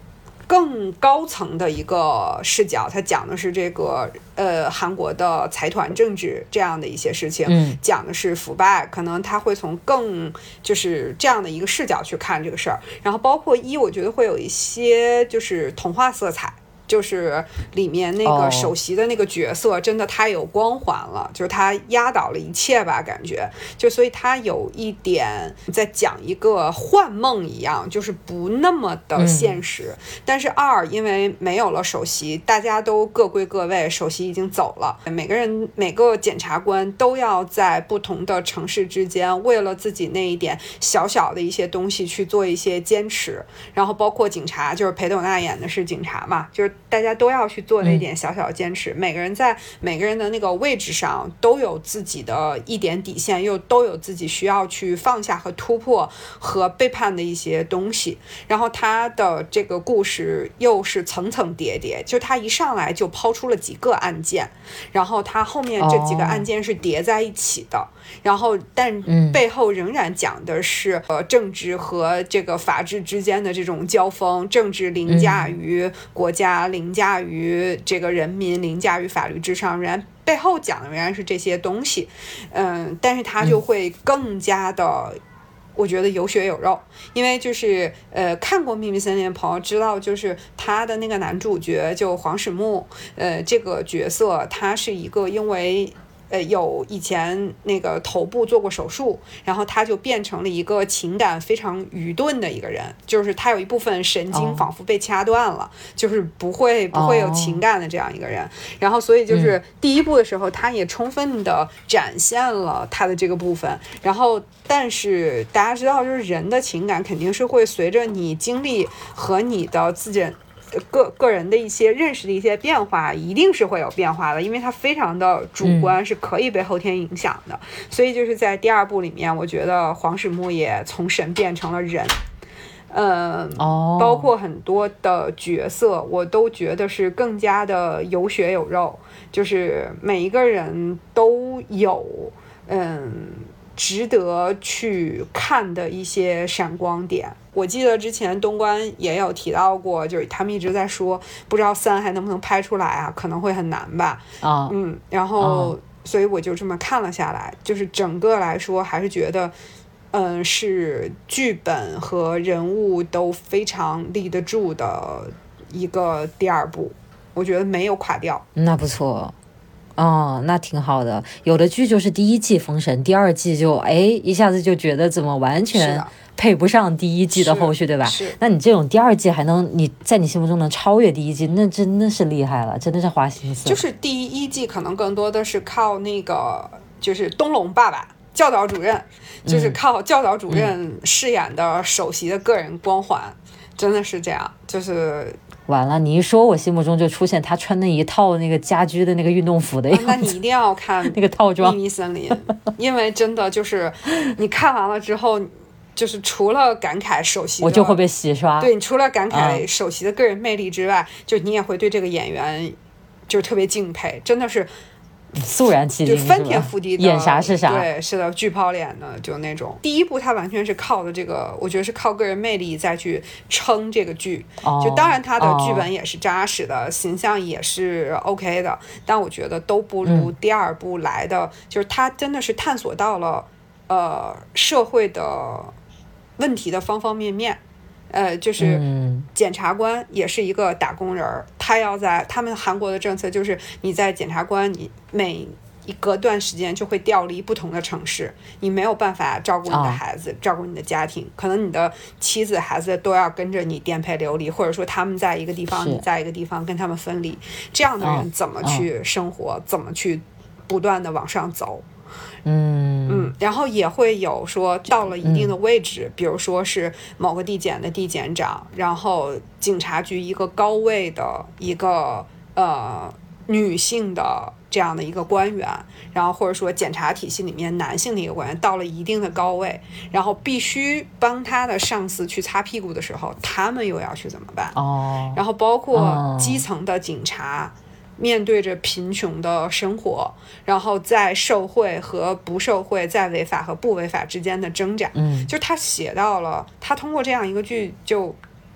更高层的一个视角，它讲的是这个呃韩国的财团政治这样的一些事情， 嗯， 讲的是腐败，可能他会从更就是这样的一个视角去看这个事儿。然后包括一，我觉得会有一些就是童话色彩。就是里面那个首席的那个角色真的太有光环了，就是他压倒了一切吧，感觉就所以他有一点在讲一个幻梦一样，就是不那么的现实、嗯、但是二因为没有了首席，大家都各归各位，首席已经走了，每个人每个检察官都要在不同的城市之间为了自己那一点小小的一些东西去做一些坚持，然后包括警察，就是裴斗娜演的是警察嘛，就是大家都要去做那点小小的坚持、嗯、每个人在每个人的那个位置上都有自己的一点底线，又都有自己需要去放下和突破和背叛的一些东西。然后他的这个故事又是层层叠叠，就他一上来就抛出了几个案件，然后他后面这几个案件是叠在一起的、哦、然后但背后仍然讲的是、嗯、呃政治和这个法治之间的这种交锋，政治凌驾于国家、嗯、凌驾于这个人民，凌驾于法律之上，仍然背后讲的仍然是这些东西，嗯，但是他就会更加的、嗯、我觉得有血有肉，因为就是呃看过《秘密森林》的朋友知道，就是他的那个男主角就黄始木，呃这个角色他是一个因为呃，有以前那个头部做过手术，然后他就变成了一个情感非常愚钝的一个人，就是他有一部分神经仿佛被掐断了、oh. 就是不会不会有情感的这样一个人、oh. 然后所以就是第一部的时候、嗯、他也充分的展现了他的这个部分，然后但是大家知道就是人的情感肯定是会随着你经历和你的自己个个人的一些认识的一些变化，一定是会有变化的，因为它非常的主观、嗯、是可以被后天影响的。所以就是在第二部里面，我觉得黄始木也从神变成了人，嗯、哦，包括很多的角色我都觉得是更加的有血有肉，就是每一个人都有嗯值得去看的一些闪光点。我记得之前东关也有提到过，就是他们一直在说不知道三还能不能拍出来啊，可能会很难吧。 啊、oh. 嗯，然后、oh. 所以我就这么看了下来，就是整个来说还是觉得嗯是剧本和人物都非常立得住的一个第二部，我觉得没有垮掉。 那不错哦，那挺好的。有的剧就是第一季封神，第二季就哎一下子就觉得怎么完全配不上第一季的后续，对吧？ 是。 那你这种第二季还能你在你心目中能超越第一季，那真的是厉害了，真的是花心思。 就是第一季可能更多的是靠那个就是东龙爸爸教导主任，就是靠教导主任饰演的首席的个人光环、嗯、真的是这样。就是完了，你一说我心目中就出现他穿那一套那个家居的那个运动服的样子、 啊、那你一定要看那个套装秘密森林因为真的就是你看完了之后，就是除了感慨首席的我就会被洗刷， 对，你除了感慨首席的个人魅力之外、嗯、就你也会对这个演员就特别敬佩，真的是肃然起敬， 就翻天覆地的演啥是啥， 对，是的，巨抛脸的，就那种。第一部他完全是靠的这个，我觉得是靠个人魅力再去撑这个剧、哦、就当然他的剧本也是扎实的、哦、形象也是 OK 的，但我觉得都不如第二部来的、嗯、就是他真的是探索到了呃社会的问题的方方面面。呃，就是检察官也是一个打工人、嗯、他要在他们韩国的政策就是你在检察官你每一隔段时间就会调离不同的城市，你没有办法照顾你的孩子、哦、照顾你的家庭，可能你的妻子孩子都要跟着你颠沛流离，或者说他们在一个地方你在一个地方跟他们分离，这样的人怎么去生活、哦、怎么去不断的往上走。 嗯嗯，然后也会有说到了一定的位置、嗯、比如说是某个地检的地检长，然后警察局一个高位的一个呃女性的这样的一个官员，然后或者说检察体系里面男性的一个官员到了一定的高位，然后必须帮他的上司去擦屁股的时候，他们又要去怎么办？ 哦， 然后包括基层的警察、哦面对着贫穷的生活，然后在受贿和不受贿，在违法和不违法之间的挣扎， 嗯， 就他写到了，他通过这样一个剧就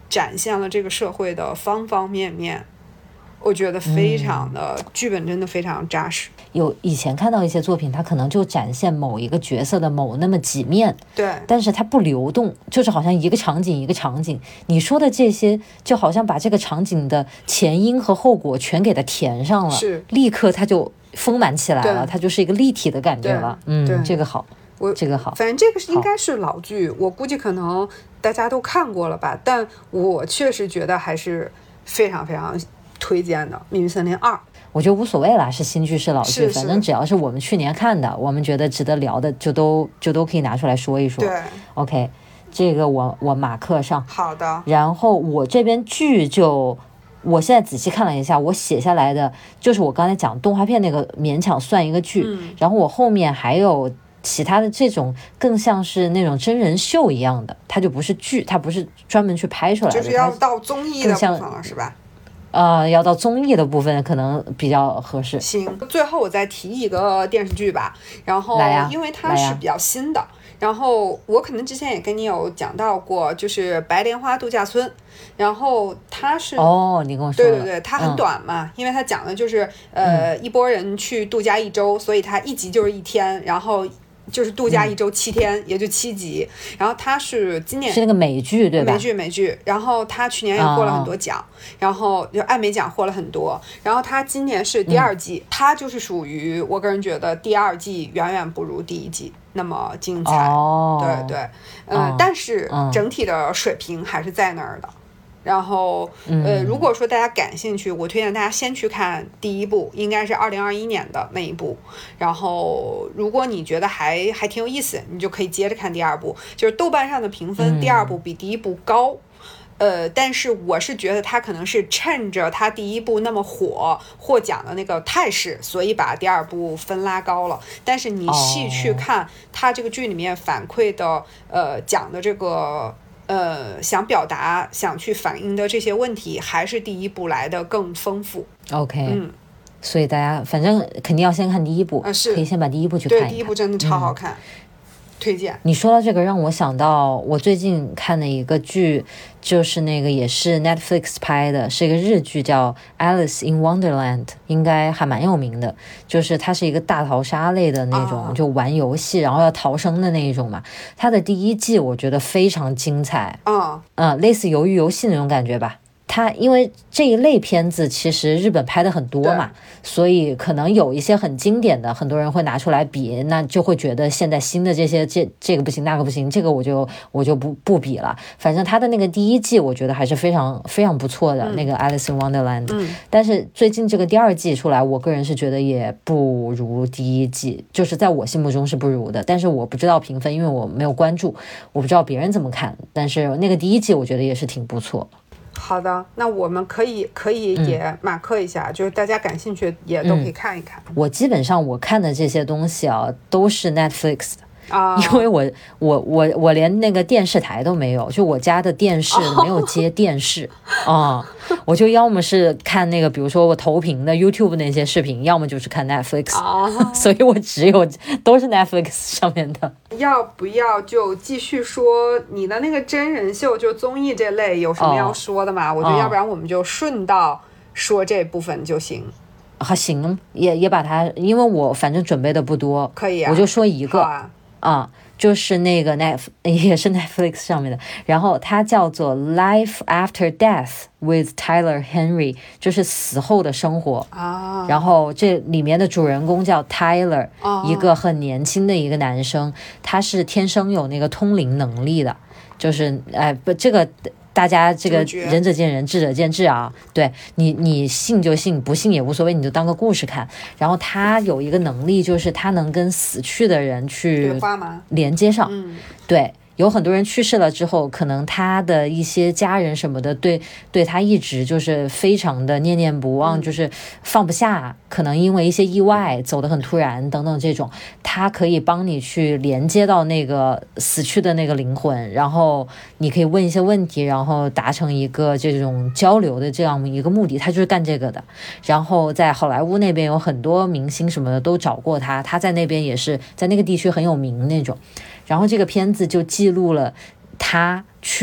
展现了这个社会的方方面面。我觉得非常的、嗯、剧本真的非常扎实。 有以前看到一些作品，它可能就展现某一个角色的某那么几面， 对， 但是它不流动，就是好像一个场景一个场景。你说的这些，就好像把这个场景的前因和后果全给它填上了， 是， 立刻它就丰满起来了，它就是一个立体的感觉了。嗯，这个好， 我这个好。 反正这个是应该是老剧，我估计可能大家都看过了吧，但我确实觉得还是非常非常推荐的《秘密森林二》。 我觉得无所谓啦，是新剧是老剧，反正只要是我们去年看的，我们觉得值得聊的，就都就都可以拿出来说一说。 对 ，OK， 这个我我马克上。 好的。 然后我这边剧就，我现在仔细看了一下，我写下来的就是我刚才讲动画片那个勉强算一个剧， 嗯、 然后我后面还有其他的这种更像是那种真人秀一样的，它就不是剧，它不是专门去拍出来的， 就是要到综艺的部分了，是吧？ 呃，要到综艺的部分可能比较合适。 行，最后我再提一个电视剧吧，然后因为它是比较新的，然后我可能之前也跟你有讲到过，就是《白莲花度假村》，然后它是哦，你跟我说了， 对对对，它很短嘛，嗯、因为它讲的就是呃、嗯、一拨人去度假一周，所以它一集就是一天，然后。就是度假一周七天、嗯、也就七集，然后它是今年是那个美剧对吧？ 美剧美剧，然后它去年也获了很多奖，哦、然后就艾美奖获了很多，然后它今年是第二季，嗯、它就是属于我个人觉得第二季远远不如第一季那么精彩， 哦、 对对，嗯、呃，但是整体的水平还是在那儿的。然后，呃，如果说大家感兴趣，我推荐大家先去看第一部，应该是二零二一年的那一部。然后，如果你觉得还还挺有意思，你就可以接着看第二部。就是豆瓣上的评分，第二部比第一部高。呃，但是我是觉得他可能是趁着他第一部那么火获奖的那个态势，所以把第二部分拉高了。但是你细去看他这个剧里面反馈的，呃，讲的这个。呃，想表达、想去反映的这些问题，还是第一部来的更丰富。 OK， 嗯， 所以大家反正肯定要先看第一部， 呃、是可以先把第一部去看一看。 对，第一部真的超好看。嗯，推荐。 你说到这个让我想到我最近看的一个剧，就是那个也是 Netflix 拍的，是一个日剧叫 Alice in Wonderland， 应该还蛮有名的，就是它是一个大逃杀类的那种， oh. 就玩游戏然后要逃生的那一种嘛。它的第一季我觉得非常精彩， 嗯、 呃，类似鱿鱼游戏那种感觉吧。它因为这一类片子其实日本拍的很多嘛，所以可能有一些很经典的，很多人会拿出来比，那就会觉得现在新的这些这这个不行那个不行，这个我就我就不不比了。反正它的那个第一季我觉得还是非常非常不错的，嗯、那个 Alice in Wonderland， 嗯、 但是最近这个第二季出来，我个人是觉得也不如第一季，就是在我心目中是不如的，但是我不知道评分，因为我没有关注，我不知道别人怎么看，但是那个第一季我觉得也是挺不错。 好的，那我们可以可以也马克一下，嗯、就是大家感兴趣也都可以看一看。 嗯、我基本上我看的这些东西啊，都是 Netflix 的。 啊， 因为我我我我连那个电视台都没有，就我家的电视没有接电视啊、嗯，我就要么是看那个，比如说我投屏的 YouTube 那些视频，要么就是看 Netflix，、 啊、 所以我只有都是 Netflix 上面的。 要不要就继续说你的那个真人秀，就综艺这类有什么要说的吗？哦、我觉得要不然我们就顺道说这部分就行。 还、啊、行，也也把它，因为我反正准备的不多， 可以啊， 我就说一个。 啊啊、嗯，就是那个 Net 也是 Netflix 上面的，然后它叫做 Life After Death with Tyler Henry， 就是死后的生活啊。 然后这里面的主人公叫 Tyler，、 啊、 一个很年轻的一个男生，他是天生有那个通灵能力的，就是哎不这个。大家这个仁者见仁，智者见智啊。对你，你信就信，不信也无所谓，你就当个故事看。然后他有一个能力，就是他能跟死去的人去连接上。 嗯， 对。有很多人去世了之后，可能他的一些家人什么的，对对他一直就是非常的念念不忘， 嗯、 就是放不下。可能因为一些意外走得很突然等等这种，他可以帮你去连接到那个死去的那个灵魂，然后你可以问一些问题，然后达成一个这种交流的这样一个目的。他就是干这个的。然后在好莱坞那边有很多明星什么的都找过他，他在那边也是在那个地区很有名那种。然后这个片子就记录了他去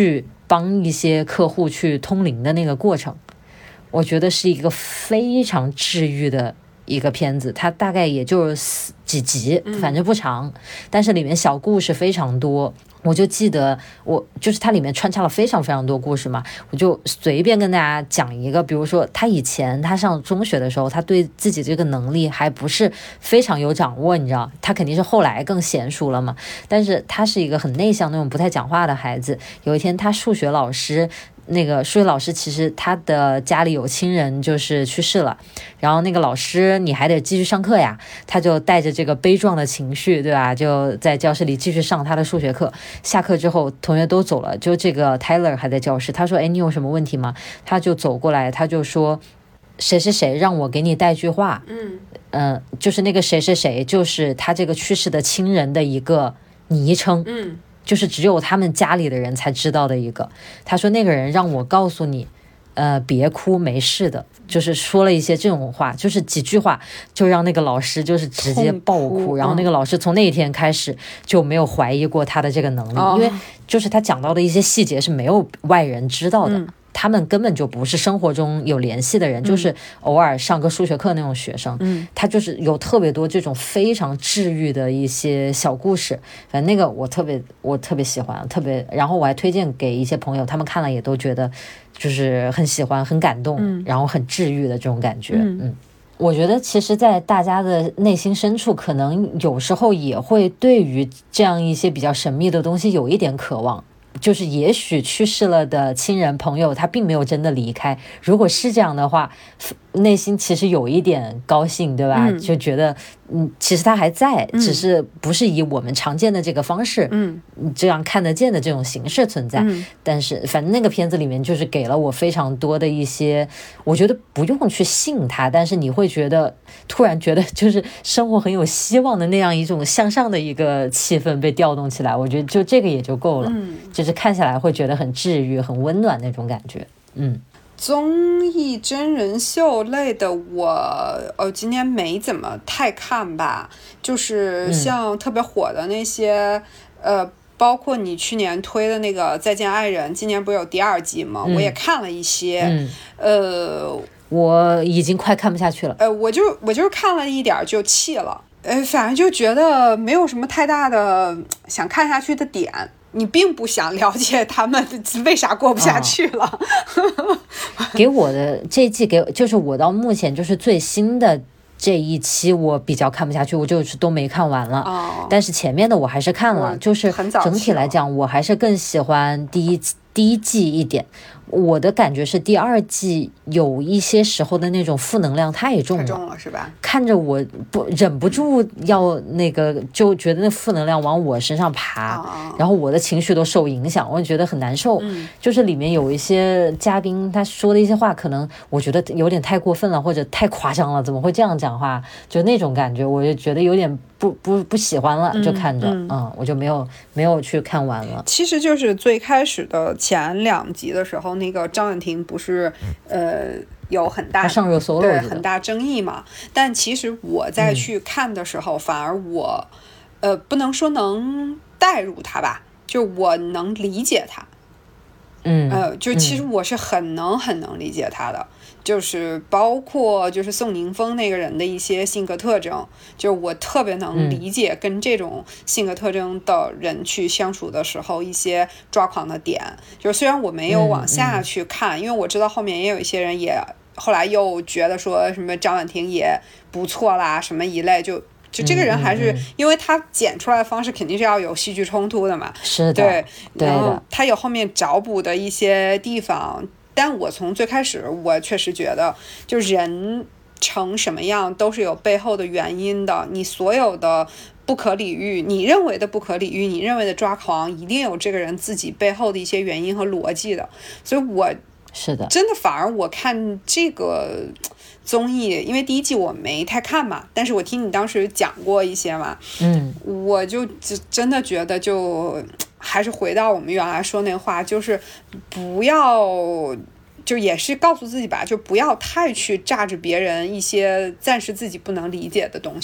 帮一些客户去通灵的那个过程，我觉得是一个非常治愈的一个片子。它大概也就是几集，反正不长，但是里面小故事非常多。我就记得我就是它里面穿插了非常非常多故事嘛，我就随便跟大家讲一个。比如说他以前他上中学的时候，他对自己这个能力还不是非常有掌握，你知道，他肯定是后来更娴熟了嘛。但是他是一个很内向那种不太讲话的孩子。有一天他数学老师那个数学老师其实他的家里有亲人就是去世了，然后那个老师你还得继续上课呀，他就带着这个悲壮的情绪，对吧，就在教室里继续上他的数学课。下课之后同学都走了，就这个 Tyler 还在教室。他说，哎，你有什么问题吗？他就走过来，他就说，谁谁谁让我给你带句话。 嗯嗯、呃，就是那个谁谁谁就是他这个去世的亲人的一个昵称。 嗯， 就是只有他们家里的人才知道的一个。他说那个人让我告诉你，呃，别哭，没事的。就是说了一些这种话，就是几句话就让那个老师就是直接爆哭。然后那个老师从那一天开始就没有怀疑过他的这个能力， 哦、 因为就是他讲到的一些细节是没有外人知道的。嗯，他们根本就不是生活中有联系的人，嗯、就是偶尔上个数学课那种学生。嗯，他就是有特别多这种非常治愈的一些小故事。反正那个我特别我特别喜欢，特别，然后我还推荐给一些朋友，他们看了也都觉得就是很喜欢、很感动，嗯、然后很治愈的这种感觉。嗯。嗯，我觉得其实在大家的内心深处，可能有时候也会对于这样一些比较神秘的东西有一点渴望。就是也许去世了的亲人朋友他并没有真的离开，如果是这样的话，内心其实有一点高兴，对吧？嗯、就觉得嗯，其实他还在，嗯、只是不是以我们常见的这个方式，嗯，这样看得见的这种形式存在。嗯、但是反正那个片子里面就是给了我非常多的一些，我觉得不用去信他，但是你会觉得突然觉得就是生活很有希望的那样一种向上的一个气氛被调动起来，我觉得就这个也就够了。嗯，就是看起来会觉得很治愈、很温暖那种感觉。嗯。 综艺真人秀类的我呃今年没怎么太看吧，就是像特别火的那些、嗯、呃包括你去年推的那个再见爱人，今年不是有第二季吗？嗯、我也看了一些。嗯、呃我已经快看不下去了。 呃我就我就是看了一点就弃了，呃反正就觉得没有什么太大的想看下去的点，你并不想了解他们为啥过不下去了。 哦、给我的这一季给就是我到目前就是最新的这一期我比较看不下去，我就是都没看完了。哦、但是前面的我还是看了，就是整体来讲我还是更喜欢第一第一季一点。我的感觉是第二季有一些时候的那种负能量太重了， 太重了是吧？ 看着我不忍不住要那个，就觉得那负能量往我身上爬，哦、然后我的情绪都受影响，我觉得很难受。嗯、就是里面有一些嘉宾他说的一些话，可能我觉得有点太过分了，或者太夸张了，怎么会这样讲话？就那种感觉，我就觉得有点不不不喜欢了，就看着，嗯，嗯我就没有没有去看完了。 其实就是最开始的前两集的时候。那个张婉婷不是呃有很大上热搜了， 对，很大争议嘛。但其实我在去看的时候，嗯、反而我呃不能说能带入他吧，就我能理解他。嗯，呃，就其实我是很能很能理解他的。嗯就是包括就是宋宁峰那个人的一些性格特征，就是我特别能理解跟这种性格特征的人去相处的时候一些抓狂的点。就是虽然我没有往下去看，嗯嗯、因为我知道后面也有一些人也后来又觉得说什么张婉婷也不错啦什么一类，就就这个人还是、嗯嗯、因为他剪出来的方式肯定是要有戏剧冲突的嘛， 是的， 对， 对的， 然后他有后面找补的一些地方。但我从最开始我确实觉得就人成什么样都是有背后的原因的，你所有的不可理喻，你认为的不可理喻，你认为的抓狂，一定有这个人自己背后的一些原因和逻辑的。所以我是的， 真的反而我看这个综艺，因为第一季我没太看嘛，但是我听你当时讲过一些嘛，嗯，我就真的觉得就还是回到我们原来说那话，就是不要，就也是告诉自己吧，就不要太去榨着别人一些暂时自己不能理解的东西。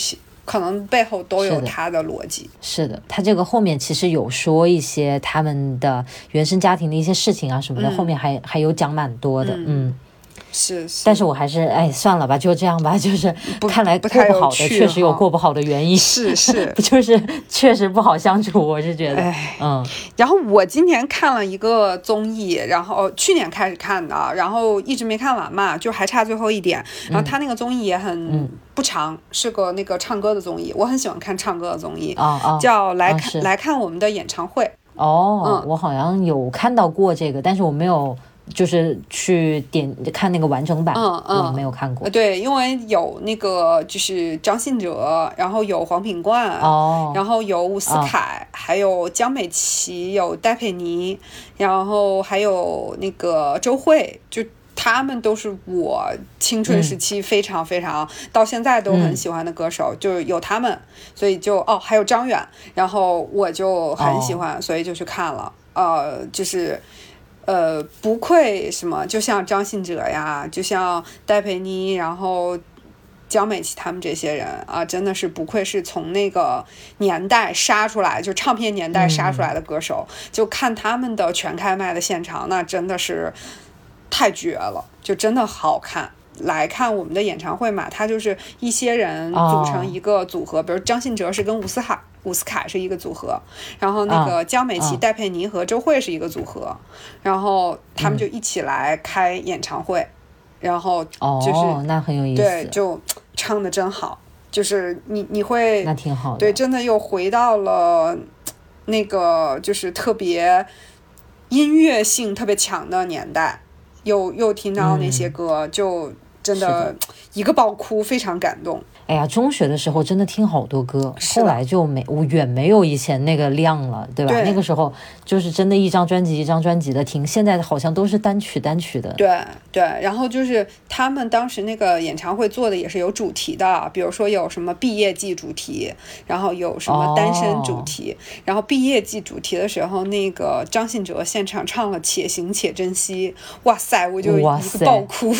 可能背后都有他的逻辑。 是的，他这个后面其实有说一些他们的原生家庭的一些事情啊什么的， 嗯、 后面还还有讲蛮多的。嗯。嗯是, 是， 但是我还是哎算了吧，就这样吧。就是看来过不好的确实有过不好的原因， 是是， 不就是确实不好相处，我是觉得。嗯。 然后我今年看了一个综艺，然后去年开始看的，然后一直没看完嘛，就还差最后一点。然后他那个综艺也很不长，嗯、是个那个唱歌的综艺，我很喜欢看唱歌的综艺， 哦哦、 叫来看、 哦、 来看我们的演唱会。 哦， 嗯， 我好像有看到过这个，但是我没有。就是去点看那个完整版， 嗯嗯， 我没有看过。 对，因为有那个就是张信哲，然后有黄品冠， 哦， 然后有伍思凯，哦、还有江美琪，有戴佩妮，然后还有那个周蕙，就他们都是我青春时期非常非常、嗯、到现在都很喜欢的歌手，嗯、就是有他们，所以就哦还有张远，然后我就很喜欢，哦、所以就去看了，呃，就是。呃，不愧什么，就像张信哲呀，就像戴佩妮，然后江美琪他们这些人啊，真的是不愧是从那个年代杀出来，就唱片年代杀出来的歌手。嗯、就看他们的全开麦的现场，那真的是太绝了，就真的好看。来看我们的演唱会嘛，他就是一些人组成一个组合， oh. 比如张信哲是跟伍思凯伍思凯是一是一个组合，然后那个江美琪、oh. 戴佩妮和周蕙是一个组合，然后他们就一起来开演唱会，嗯、然后就是、 oh, 那很有意思， 对，就唱的真好，就是你你会那挺好的， 对，真的又回到了那个就是特别音乐性特别强的年代，又又听到那些歌，嗯、就真的一个爆哭，非常感动。 哎呀，中学的时候真的听好多歌，后来就没我远没有以前那个量了，对吧？ 对， 那个时候就是真的一张专辑一张专辑的听，现在好像都是单曲单曲的。 对对，然后就是他们当时那个演唱会做的也是有主题的，比如说有什么毕业季主题，然后有什么单身主题，哦、然后毕业季主题的时候，那个张信哲现场唱了《且行且珍惜》，哇塞，我就一个爆哭。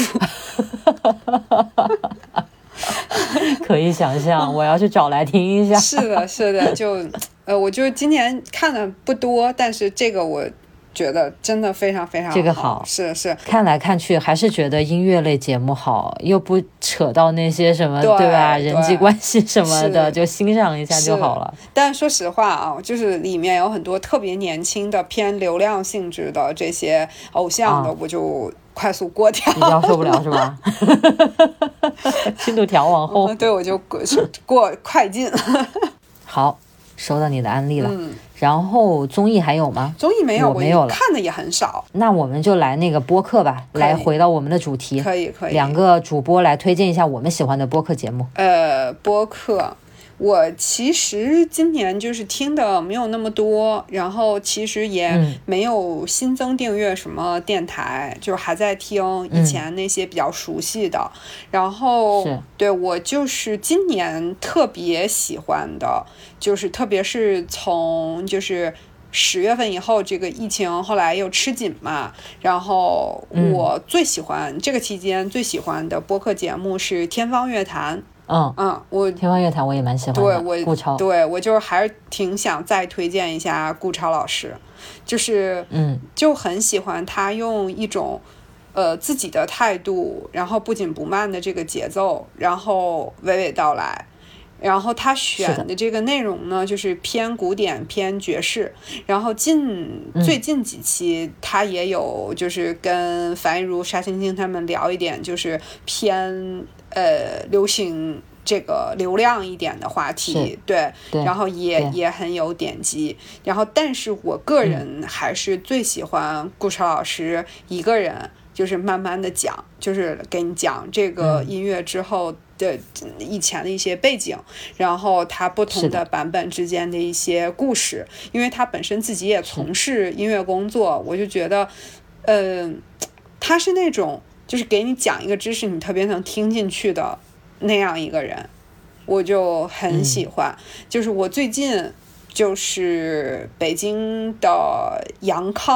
可以想象，我要去找来听一下。 是的，是的，就呃，我就今年看的不多，但是这个我觉得真的非常非常好， 这个好， 是是， 看来看去还是觉得音乐类节目好，又不扯到那些什么对, 对吧，人际关系什么的，就欣赏一下就好了。 但说实话啊，就是里面有很多特别年轻的偏流量性质的这些偶像的，啊、我就快速过掉， 比较受不了是吧？进度条往后， 嗯、对，我就过过快进。 好，收到你的安利了。 嗯， 然后综艺还有吗？ 综艺没有， 我没有了， 看的也很少。 那我们就来那个播客吧，来回到我们的主题。 可以可以。 两个主播来推荐一下我们喜欢的播客节目。 呃，播客。我其实今年就是听的没有那么多，然后其实也没有新增订阅什么电台，嗯、就是还在听以前那些比较熟悉的。嗯、然后对我就是今年特别喜欢的，就是特别是从就是十月份以后，这个疫情后来又吃紧嘛，然后我最喜欢、嗯、这个期间最喜欢的播客节目是天方乐坛。 嗯嗯，我天方乐坛我也蛮喜欢的， 对我顾超， 对我就是还是挺想再推荐一下顾超老师，就是嗯， 就很喜欢他用一种呃自己的态度，然后不紧不慢的这个节奏，然后娓娓道来。然后他选的这个内容呢，就是偏古典偏爵士，然后近最近几期他也有就是跟樊一茹、沙青青他们聊一点就是偏呃流行这个流量一点的话题，对， 对， 然后也也很有点击，然后但是我个人还是最喜欢顾超老师一个人就是慢慢的讲，就是给你讲这个音乐之后的以前的一些背景，然后他不同的版本之间的一些故事，因为他本身自己也从事音乐工作，我就觉得嗯、呃，他是那种就是给你讲一个知识你特别能听进去的那样一个人，我就很喜欢、嗯、就是我最近就是北京的杨康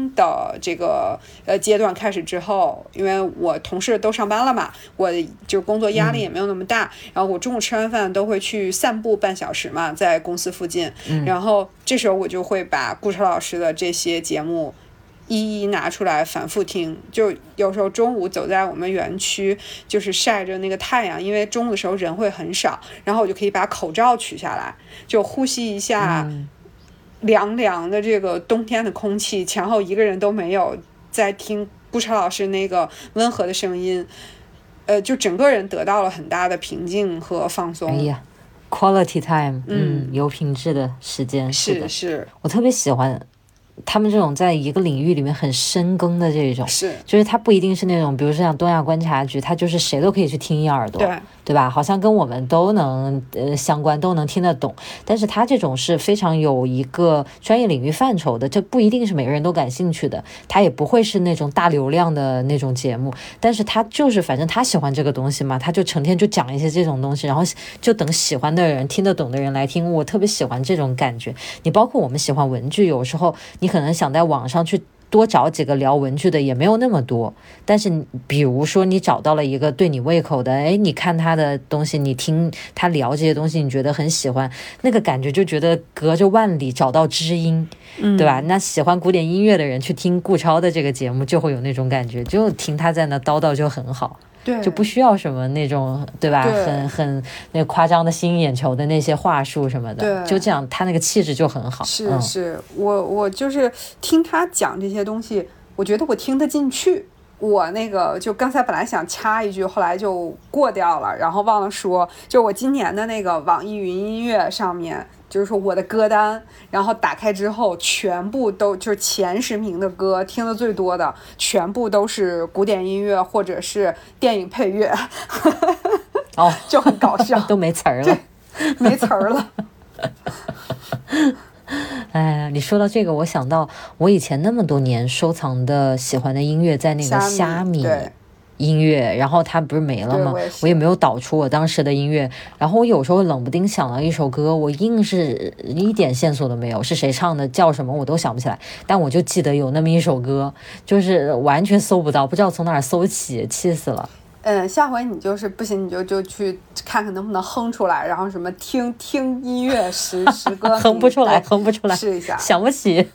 生的这个呃阶段开始之后，因为我同事都上班了嘛，我就工作压力也没有那么大，嗯、然后我中午吃完饭都会去散步半小时嘛，在公司附近， 嗯、 然后这时候我就会把顾超老师的这些节目一一拿出来反复听，就有时候中午走在我们园区，就是晒着那个太阳，因为中午的时候人会很少，然后我就可以把口罩取下来，就呼吸一下凉凉的这个冬天的空气，前后一个人都没有，在听顾超老师那个温和的声音，呃，就整个人得到了很大的平静和放松。 哎呀 ，quality time， 嗯，有品质的时间， 是的， 是， 我特别喜欢。他们这种在一个领域里面很深耕的这种， 是， 就是他不一定是那种，比如说像东亚观察局，他就是谁都可以去听一耳朵， 对对吧？好像跟我们都能呃相关，都能听得懂。但是他这种是非常有一个专业领域范畴的，这不一定是每个人都感兴趣的，他也不会是那种大流量的那种节目，但是他就是反正他喜欢这个东西嘛，他就成天就讲一些这种东西，然后就等喜欢的人、听得懂的人来听。我特别喜欢这种感觉。你包括我们喜欢文具，有时候你可能想在网上去多找几个聊文具的也没有那么多，但是比如说你找到了一个对你胃口的，哎，你看他的东西，你听他聊这些东西，你觉得很喜欢，那个感觉就觉得隔着万里找到知音， 嗯、 对吧？那喜欢古典音乐的人去听顾超的这个节目就会有那种感觉，就听他在那叨叨就很好。 对， 就不需要什么那种，对吧？ 对很很那夸张的吸引眼球的那些话术什么的，就这样，他那个气质就很好。 是、嗯、是，我我就是听他讲这些东西，我觉得我听得进去。我那个就刚才本来想插一句，后来就过掉了，然后忘了说，就我今年的那个网易云音乐上面，就是说我的歌单，然后打开之后全部都就是前十名的歌，听的最多的全部都是古典音乐或者是电影配乐。 哦， 就很搞笑， 都没词儿了， 没词儿了。 哎，你说到这个，我想到我以前那么多年收藏的喜欢的音乐，在那个虾米音乐，然后它不是没了吗？ 我也我也没有导出我当时的音乐，然后我有时候冷不丁想到一首歌，我硬是一点线索都没有，是谁唱的，叫什么我都想不起来，但我就记得有那么一首歌，就是完全搜不到，不知道从哪儿搜起，气死了。 嗯，下回你就是不行，你就就去看看能不能哼出来，然后什么听听音乐时时歌， 哼不出来，哼不出来， 试一下， 想不起。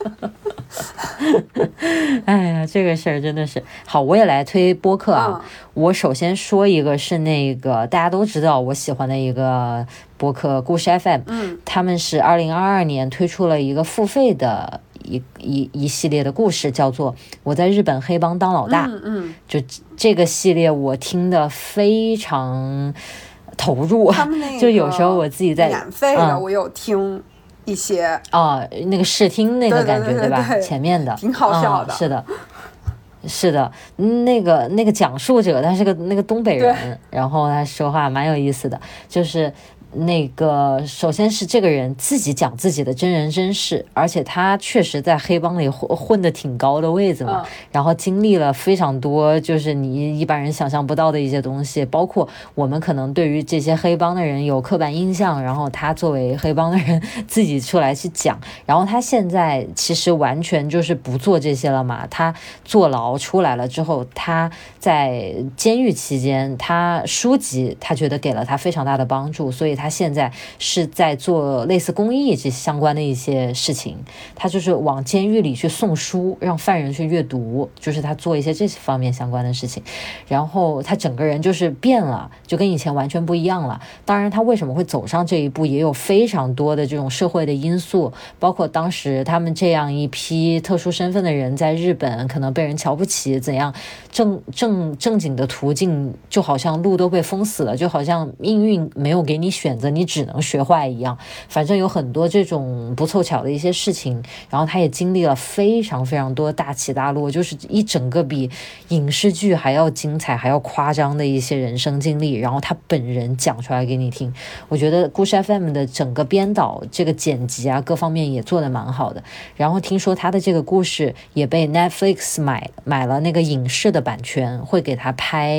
哎呀，这个事儿真的是好，我也来推播客啊。嗯、我首先说一个是那个大家都知道我喜欢的一个播客故事 F M， 嗯， 他们是二零二二年推出了一个付费的。一一一系列的故事叫做我在日本黑帮当老大， 嗯嗯， 就这个系列我听得非常投入， 他们那个就有时候我自己在免费的，我有听一些哦、嗯，那个试听那个感觉对, 对, 对, 对吧？前面的挺好笑的， 嗯、是的。是的，那个那个讲述者他是个那个东北人，然后他说话蛮有意思的，就是那个首先是这个人自己讲自己的真人真事，而且他确实在黑帮里混混得挺高的位子嘛、嗯、然后经历了非常多就是你一般人想象不到的一些东西，包括我们可能对于这些黑帮的人有刻板印象，然后他作为黑帮的人自己出来去讲，然后他现在其实完全就是不做这些了嘛，他坐牢出来了之后，他在监狱期间他书籍他觉得给了他非常大的帮助，所以他现在是在做类似公益这相关的一些事情，他就是往监狱里去送书，让犯人去阅读，就是他做一些这方面相关的事情，然后他整个人就是变了，就跟以前完全不一样了。当然他为什么会走上这一步也有非常多的这种社会的因素，包括当时他们这样一批特殊身份的人在日本可能被人瞧不起，怎样正正正经的途径就好像路都被封死了，就好像命运没有给你选择，你只能学坏一样，反正有很多这种不凑巧的一些事情，然后他也经历了非常非常多大起大落，就是一整个比影视剧还要精彩还要夸张的一些人生经历，然后他本人讲出来给你听。我觉得故事 F M 的整个编导这个剪辑啊各方面也做得蛮好的，然后听说他的这个故事也被 Netflix 买买了那个影视的版权，会给他拍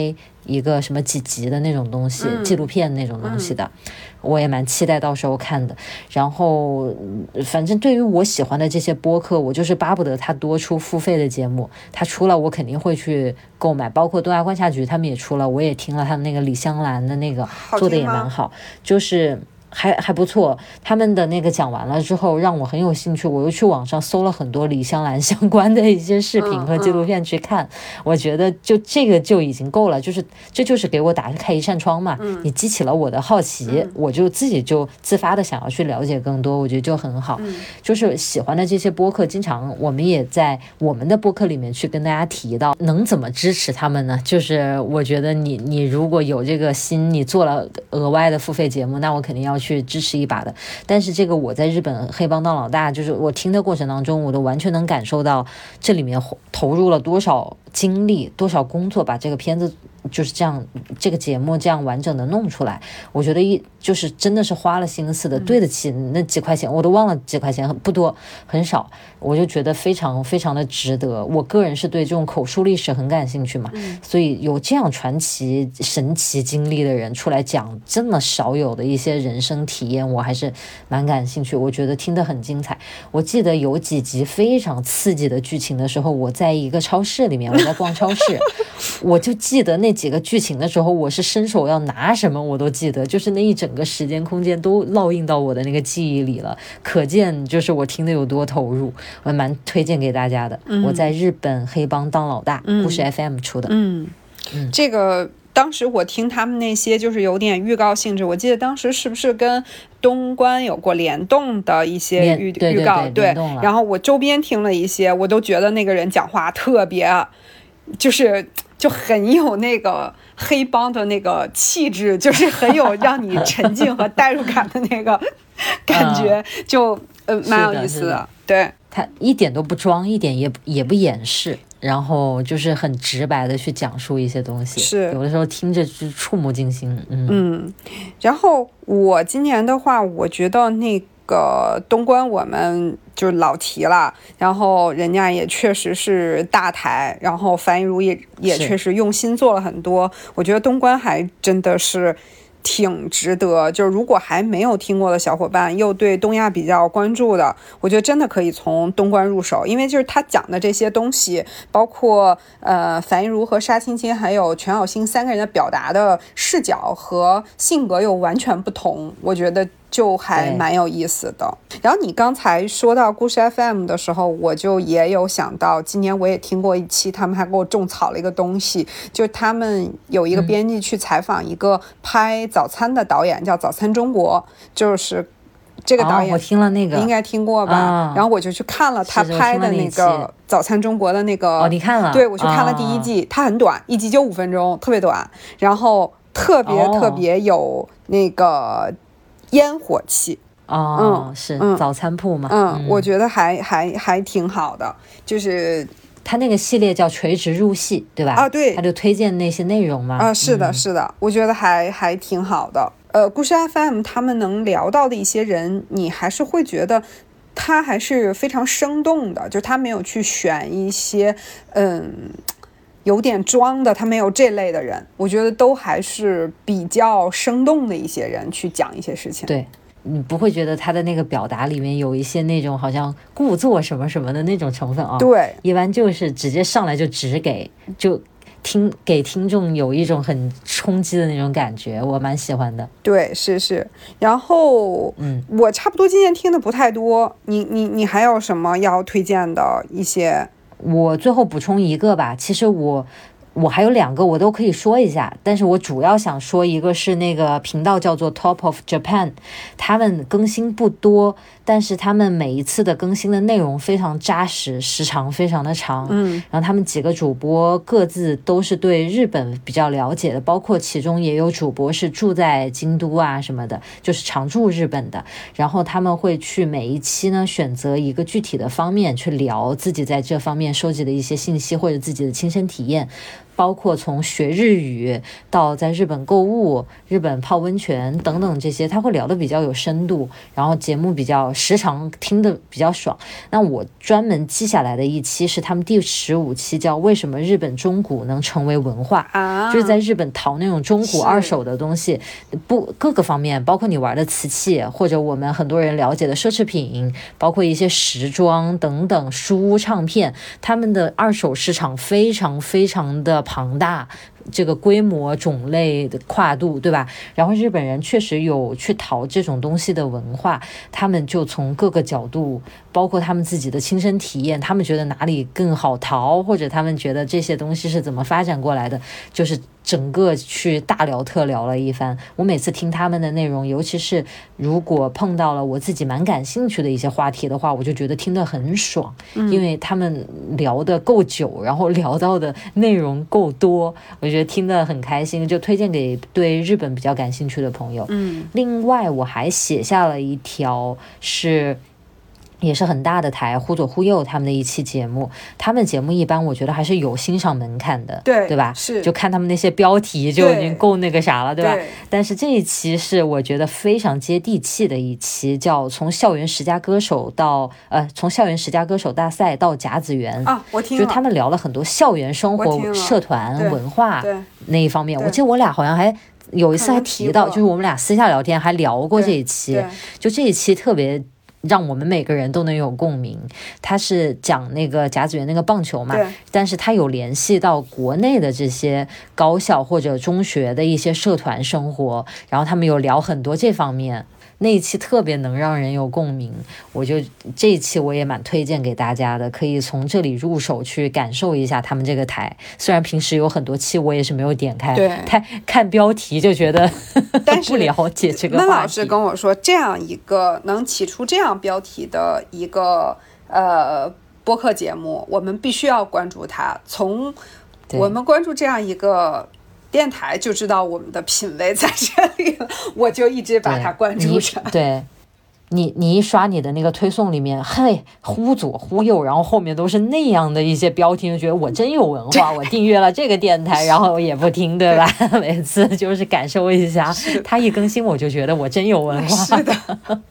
一个什么几集的那种东西、 嗯、 纪录片那种东西的、嗯、我也蛮期待到时候看的。然后反正对于我喜欢的这些播客，我就是巴不得他多出付费的节目，他出了我肯定会去购买，包括东亚观察局他们也出了，我也听了他们那个李香兰的那个做的也蛮好，就是还还不错。他们的那个讲完了之后让我很有兴趣，我又去网上搜了很多李香兰相关的一些视频和纪录片去看、嗯嗯、我觉得就这个就已经够了，就是这就是给我打开一扇窗嘛、嗯、你激起了我的好奇、嗯、我就自己就自发的想要去了解更多，我觉得就很好、嗯、就是喜欢的这些播客，经常我们也在我们的播客里面去跟大家提到，能怎么支持他们呢？就是我觉得你你如果有这个心，你做了额外的付费节目，那我肯定要去支持一把的。但是这个我在日本黑帮当老大，就是我听的过程当中，我都完全能感受到这里面投入了多少精力多少工作，把这个片子就是这样这个节目这样完整的弄出来，我觉得一就是真的是花了心思的，对得起那几块钱，我都忘了几块钱，不多很少，我就觉得非常非常的值得。我个人是对这种口述历史很感兴趣嘛、嗯、所以有这样传奇神奇经历的人出来讲这么少有的一些人生体验，我还是蛮感兴趣，我觉得听得很精彩。我记得有几集非常刺激的剧情的时候，我在一个超市里面，我在逛超市我就记得那几个剧情的时候，我是伸手要拿什么我都记得，就是那一整个时间空间都烙印到我的那个记忆里了，可见就是我听得有多投入，我蛮推荐给大家的、嗯、我在日本黑帮当老大、嗯、故事 F M 出的。 嗯嗯，这个当时我听他们那些就是有点预告性质，我记得当时是不是跟东关有过联动的一些预对预告， 对， 然后我周边听了一些，我都觉得那个人讲话特别就是就很有那个黑帮的那个气质，就是很有让你沉浸和代入感的那个感觉、嗯、就呃蛮有意思 的, 的对， 他一点都不装，一点也也不掩饰，然后就是很直白的去讲述一些东西， 是有的时候听着就触目惊心。 嗯, 嗯然后我今年的话，我觉得那个东关我们就老提了，然后人家也确实是大台，然后樊一茹也也确实用心做了很多，我觉得东关还真的是挺值得，就是如果还没有听过的小伙伴，又对东亚比较关注的，我觉得真的可以从东关入手，因为就是他讲的这些东西，包括呃樊一茹和沙青青还有全小星三个人的表达的视角和性格又完全不同，我觉得就还蛮有意思的。然后你刚才说到故事 F M 的时候，我就也有想到今年我也听过一期，他们还给我种草了一个东西，就是他们有一个编辑去采访一个拍早餐的导演、嗯、叫早餐中国，就是这个导演、 哦、我听了那个你应该听过吧、哦、然后我就去看了他拍的那个早餐中国的那个， 哦你看了， 对，我去看了第一季、哦、它很短，一集就五分钟，特别短，然后特别特别有那个烟火气哦、嗯，是、嗯、早餐铺嘛， 嗯，嗯我觉得还还还挺好的，就是他那个系列叫垂直入戏，对吧？ 啊，对， 他就推荐那些内容嘛。 啊，是的，是的，嗯、我觉得还还挺好的。呃，故事 F M 他们能聊到的一些人，你还是会觉得他还是非常生动的，就是他没有去选一些嗯。有点装的，他没有这类的人，我觉得都还是比较生动的一些人去讲一些事情。 对，你不会觉得他的那个表达里面有一些那种好像故作什么什么的那种成分啊？ 对， 一般就是直接上来就直给，就听给听众有一种很冲击的那种感觉，我蛮喜欢的。 对，是是。然后，嗯，我差不多今年听的不太多，你你你还有什么要推荐的一些？ 我最后补充一个吧，其实我我还有两个我都可以说一下，但是我主要想说一个是那个频道叫做 Top of Japan， 他们更新不多，但是他们每一次的更新的内容非常扎实，时长非常的长，嗯，然后他们几个主播各自都是对日本比较了解的，包括其中也有主播是住在京都啊什么的，就是常驻日本的，然后他们会去每一期呢选择一个具体的方面去聊自己在这方面收集的一些信息或者自己的亲身体验， 包括从学日语到在日本购物、日本泡温泉等等这些，他会聊得比较有深度，然后节目比较时长听得比较爽。那我专门记下来的一期是他们第十五期，叫为什么日本中古能成为文化， 啊， 就是在日本淘那种中古二手的东西，不各个方面，包括你玩的瓷器，或者我们很多人了解的奢侈品，包括一些时装等等，书唱片，他们的二手市场非常非常的庞大，这个规模、种类的跨度，对吧？然后日本人确实有去淘这种东西的文化，他们就从各个角度，包括他们自己的亲身体验，他们觉得哪里更好淘，或者他们觉得这些东西是怎么发展过来的，就是整个去大聊特聊了一番。我每次听他们的内容，尤其是如果碰到了我自己蛮感兴趣的一些话题的话，我就觉得听得很爽， 嗯、 因为他们聊得够久，然后聊到的内容够多，我觉得听得很开心，就推荐给对日本比较感兴趣的朋友。 嗯， 另外我还写下了一条是也是很大的台忽左忽右他们的一期节目，他们节目一般我觉得还是有欣赏门槛的， 对对吧？ 是， 就看他们那些标题就已经够那个啥了， 对, 对吧？但是这一期是我觉得非常接地气的一期，叫从校园十佳歌手到呃从校园十佳歌手大赛到甲子园啊，我听了， 就他们聊了很多校园生活、社团文化那一方面。我记得我俩好像还有一次还提到，就是我们俩私下聊天还聊过这一期，就这一期特别让我们每个人都能有共鸣。他是讲那个甲子园那个棒球嘛，但是他有联系到国内的这些高校或者中学的一些社团生活，然后他们有聊很多这方面，那一期特别能让人有共鸣。我就这一期我也蛮推荐给大家的，可以从这里入手去感受一下他们这个台。虽然平时有很多期我也是没有点开，太看标题就觉得但是不了解这个话题。 孟老师跟我说，这样一个能起出这样标题的一个呃播客节目，我们必须要关注它。从我们关注这样一个电台就知道我们的品味在这里了，我就一直把它关注着。 对，你你一刷你的那个推送里面，嘿，忽左忽右，然后后面都是那样的一些标题，就觉得我真有文化，我订阅了这个电台，然后也不听，对吧？每次就是感受一下，他一更新我就觉得我真有文化。 是的。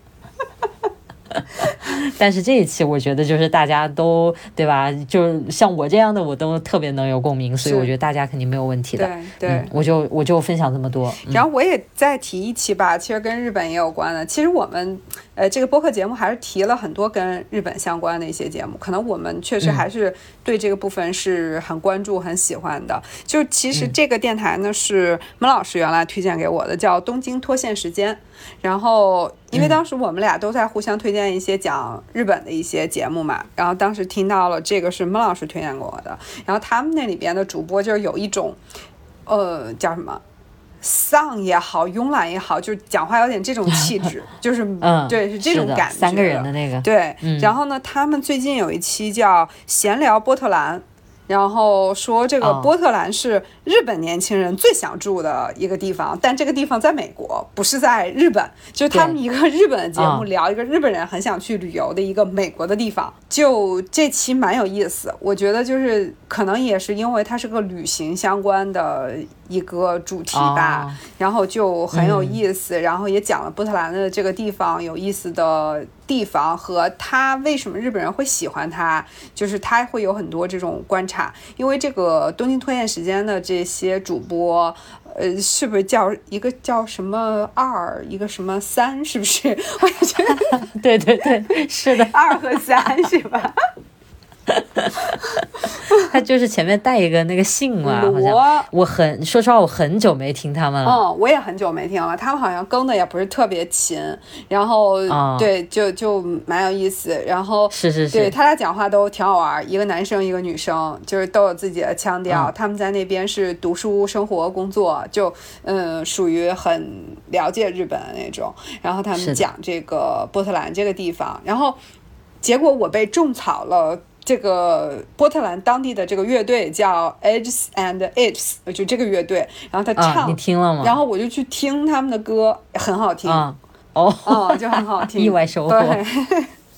但是这一期我觉得就是大家都对吧，就像我这样的我都特别能有共鸣，所以我觉得大家肯定没有问题的。 对对、 嗯、我就我就分享这么多、 嗯、然后我也再提一期吧，其实跟日本也有关的。其实我们呃这个播客节目还是提了很多跟日本相关的一些节目，可能我们确实还是对这个部分是很关注、嗯、很喜欢的。就其实这个电台呢、嗯、是孟老师原来推荐给我的，叫东京脱线时间。然后因为当时我们俩都在互相推荐一些讲日本的一些节目嘛，然后当时听到了这个是孟老师推荐给我的，然后他们那里边的主播就是有一种呃叫什么丧也好慵懒也好，就是讲话有点这种气质就是嗯， 对，是这种感觉， 三个人的那个对、 嗯、 然后呢他们最近有一期叫闲聊波特兰，然后说这个波特兰是日本年轻人最想住的一个地方、哦、但这个地方在美国，不是在日本，就是他们一个日本的节目聊一个日本人很想去旅游的一个美国的地方。就这期蛮有意思，我觉得就是可能也是因为它是个旅行相关的一个主题吧、哦、然后就很有意思、嗯、然后也讲了波特兰的这个地方有意思的地方和他为什么日本人会喜欢他，就是他会有很多这种观察。因为这个东京脱线时间的这些主播呃，是不是叫一个叫什么二一个什么三，是不是？我觉得对对对，是的， 二和三是吧？ 他就是前面带一个那个姓嘛，好像我很说实话，我很久没听他们了。 嗯，我也很久没听了，他们好像更的也不是特别勤，然后、哦、对，就就蛮有意思。然后是是是， 对他俩讲话都挺好玩，一个男生一个女生，就是都有自己的腔调。嗯、他们在那边是读书、生活、工作，就嗯，属于很了解日本的那种。然后他们讲这个波特兰这个地方，然后结果我被种草了。这个波特兰当地的这个乐队叫 Edges and Ips， 就这个乐队，然后他唱、 啊、你听了吗？ 然后我就去听他们的歌，很好听， 啊、哦, 哦，就很好听， 意外收获。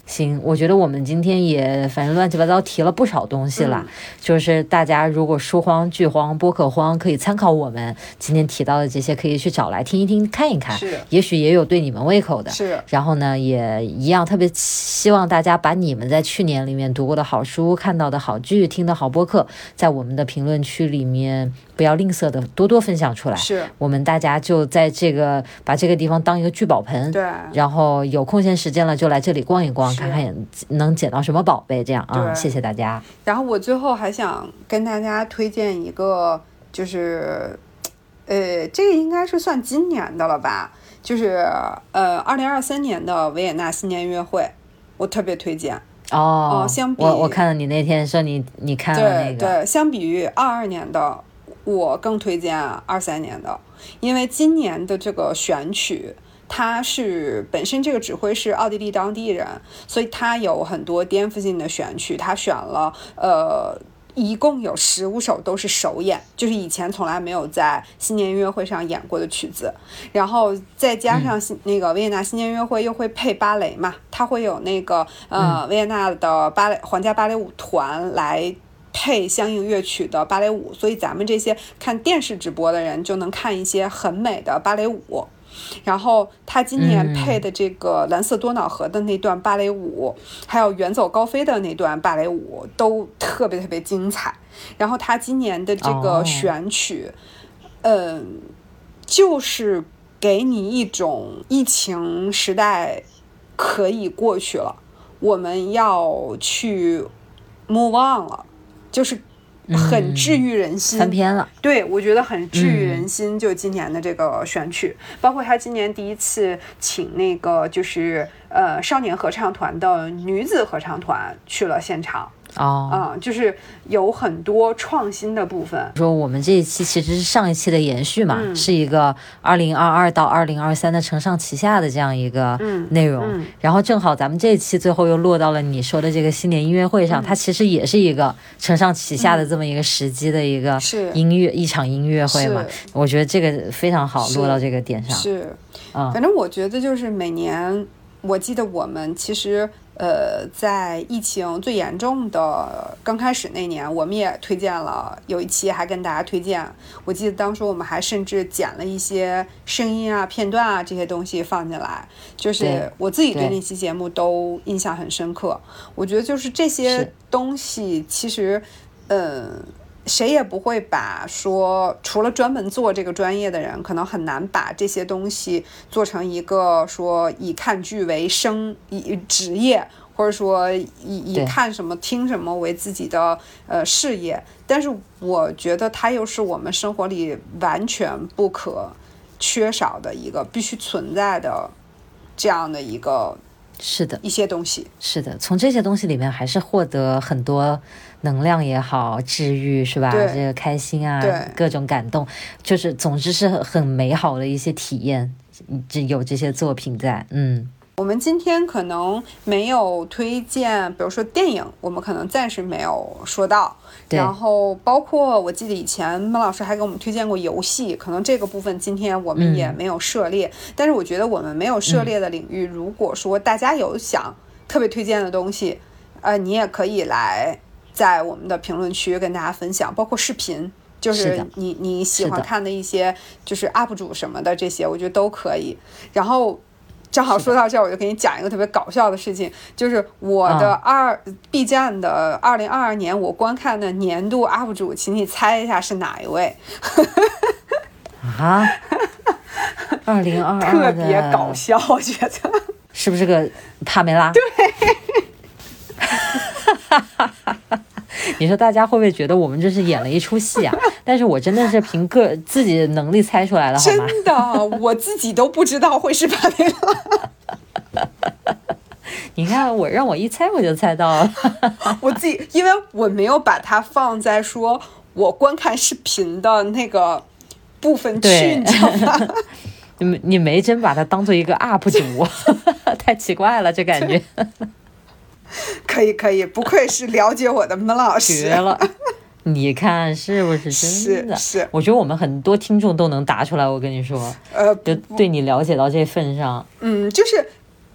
行，我觉得我们今天也反正乱七八糟提了不少东西了， 嗯、 就是大家如果书荒剧荒播客荒，可以参考我们今天提到的这些，可以去找来听一听看一看， 是也许也有对你们胃口的。 是， 然后呢也一样特别希望大家把你们在去年里面读过的好书、看到的好剧、听的好播客，在我们的评论区里面不要吝啬的多多分享出来。 是， 我们大家就在这个把这个地方当一个聚宝盆， 对， 然后有空闲时间了就来这里逛一逛，看看能捡到什么宝贝，这样啊，谢谢大家。 然后我最后还想跟大家推荐一个，就是呃这个应该是算今年的了吧，就是呃二零二三年的维也纳新年音乐会，我特别推荐。 哦， 呃、相比我我看了你那天说你你看了那个， 对对，相比于二二年的，我更推荐二三年的，因为今年的这个选曲，他是本身这个指挥是奥地利当地人，所以他有很多颠覆性的选曲，他选了呃。一共有十五首都是首演，就是以前从来没有在新年音乐会上演过的曲子，然后再加上那个维也纳新年音乐会又会配芭蕾嘛，它会有那个呃维也纳的芭蕾皇家芭蕾舞团来配相应乐曲的芭蕾舞，所以咱们这些看电视直播的人就能看一些很美的芭蕾舞。然后他今年配的这个蓝色多瑙河的那段芭蕾舞、嗯、还有远走高飞的那段芭蕾舞都特别特别精彩。然后他今年的这个选曲嗯、哦呃，就是给你一种疫情时代可以过去了，我们要去 move on 了，就是很治愈人心、 嗯、翻篇了。 对，我觉得很治愈人心、嗯、就今年的这个选曲，包括他今年第一次请那个就是呃少年合唱团的女子合唱团去了现场。 哦， 嗯，就是有很多创新的部分。 说我们这一期其实是上一期的延续嘛， 嗯、 是一个二零二二到二零二三的承上启下的这样一个内容、 嗯嗯、 然后正好咱们这一期最后又落到了你说的这个新年音乐会上、嗯、它其实也是一个承上启下的这么一个时机的一个音乐、嗯、一场音乐会嘛，我觉得这个非常好，落到这个点上。 是， 嗯， 反正我觉得就是每年，我记得我们其实呃，在疫情最严重的刚开始那年，我们也推荐了，有一期还跟大家推荐，我记得当时我们还甚至剪了一些声音啊、片段啊这些东西放进来，就是我自己对那期节目都印象很深刻。我觉得就是这些东西其实嗯谁也不会把说，除了专门做这个专业的人，可能很难把这些东西做成一个说以看剧为生以职业，或者说以以看什么听什么为自己的呃事业。但是我觉得它又是我们生活里完全不可缺少的一个必须存在的这样的一个是的一些东西。 是的，从这些东西里面还是获得很多能量也好，治愈是吧？这个开心啊，各种感动，就是总之是很美好的一些体验，有这些作品在。嗯， 我们今天可能没有推荐，比如说电影，我们可能暂时没有说到。然后包括我记得以前孟老师还给我们推荐过游戏，可能这个部分今天我们也没有涉猎。嗯、但是我觉得我们没有涉猎的领域，嗯、如果说大家有想特别推荐的东西，呃，你也可以来在我们的评论区跟大家分享，包括视频，就是你你喜欢看的一些就是 U P 主什么的，这些我觉得都可以。然后正好说到这儿，我就给你讲一个特别搞笑的事情，就是我的二、嗯、B 站的二零二二年我观看的年度 U P 主，请你猜一下是哪一位？ 啊，二零二二特别搞笑，我觉得是不是个帕梅拉？ 对。 你说大家会不会觉得我们这是演了一出戏啊？但是我真的是凭个自己的能力猜出来了，好吗？ 真的，我自己都不知道会是帕梅拉。 你看我让我一猜我就猜到了。 我自己因为我没有把它放在说我观看视频的那个部分去，你知道吗？ 你你没真把它当做一个 U P 主，太奇怪了，这感觉。 可以可以，不愧是了解我的孟老师， 绝了！你看是不是真的？ 是是， 我觉得我们很多听众都能答出来。我跟你说，呃，就对你了解到这份上， 嗯，就是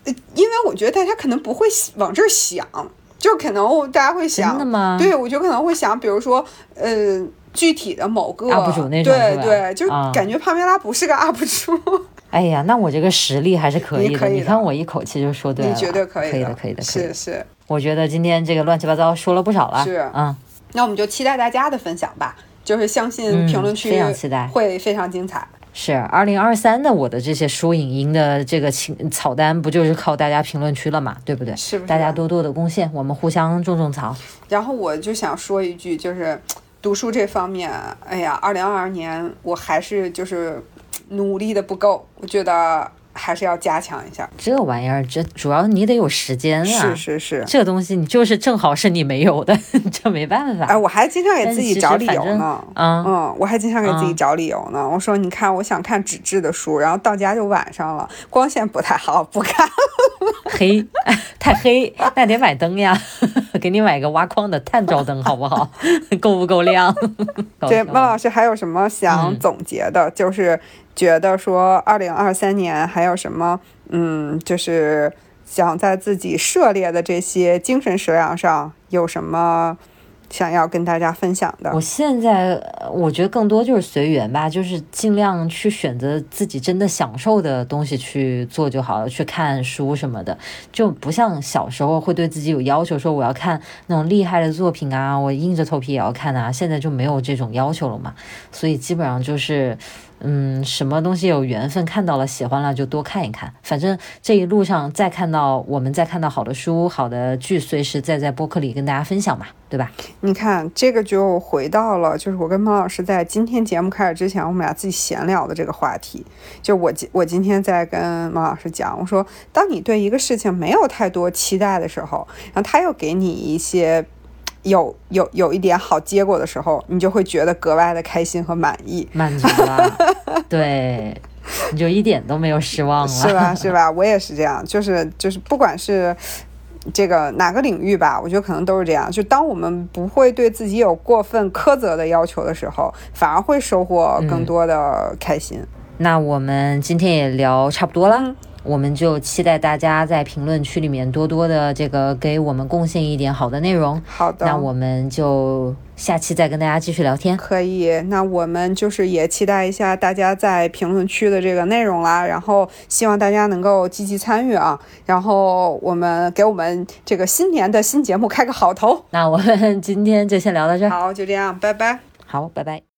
因为我觉得大家可能不会往这儿想，就可能大家会想， 真的吗？ 对，我就可能会想，比如说，呃，具体的某个 U P 主那种， 对对，就啊、 感觉帕梅拉不是个 U P 主。 哎呀，那我这个实力还是可以的。 你可以的， 你看我一口气就说对了， 你绝对可以的， 可以的，可以的，可以的。 是是。 我觉得今天这个乱七八糟说了不少了， 是， 嗯。 那我们就期待大家的分享吧，就是相信评论区、 嗯、非常期待， 会非常精彩。 是二零二三的我的这些书影音的这个草单，不就是靠大家评论区了嘛，对不对？ 是不是？ 大家多多的贡献，我们互相种种草。 然后我就想说一句，就是读书这方面，哎呀，二零二二年我还是就是努力的不够，我觉得还是要加强一下。 这玩意儿，这主要你得有时间啊。 是是是， 这东西你就是正好是你没有的，这没办法。 哎，我还经常给自己找理由呢。 嗯嗯，我还经常给自己找理由呢。嗯、我说，你看，我想看纸质的书，然后到家就晚上了，光线不太好，不看。 黑，太黑，那得买灯呀。给你买个挖矿的探照灯好不好？够不够亮？ 对，孟老师还有什么想总结的？嗯、就是觉得说二零二三年还有什么，嗯，就是想在自己涉猎的这些精神食粮上有什么想要跟大家分享的？ 我现在我觉得更多就是随缘吧，就是尽量去选择自己真的享受的东西去做就好了，去看书什么的，就不像小时候会对自己有要求，说我要看那种厉害的作品啊，我硬着头皮也要看啊，现在就没有这种要求了嘛，所以基本上就是嗯，什么东西有缘分看到了喜欢了就多看一看，反正这一路上再看到我们再看到好的书好的剧，随时再在播客里跟大家分享嘛，对吧？ 你看这个就回到了就是我跟孟老师在今天节目开始之前我们俩自己闲聊的这个话题，就我我今天在跟孟老师讲，我说当你对一个事情没有太多期待的时候，然后他又给你一些有有有一点好结果的时候，你就会觉得格外的开心和满意， 满足了。对，你就一点都没有失望了， 是吧？是吧？我也是这样，就是就是不管是这个哪个领域吧，我觉得可能都是这样。就当我们不会对自己有过分苛责的要求的时候，反而会收获更多的开心。嗯、 那我们今天也聊差不多了。嗯，我们就期待大家在评论区里面多多的这个给我们贡献一点好的内容。 好的， 那我们就下期再跟大家继续聊天。 可以，那我们就是也期待一下大家在评论区的这个内容啦，然后希望大家能够积极参与啊，然后我们给我们这个新年的新节目开个好头。 那我们今天就先聊到这儿。 好，就这样，拜拜。 好，拜拜。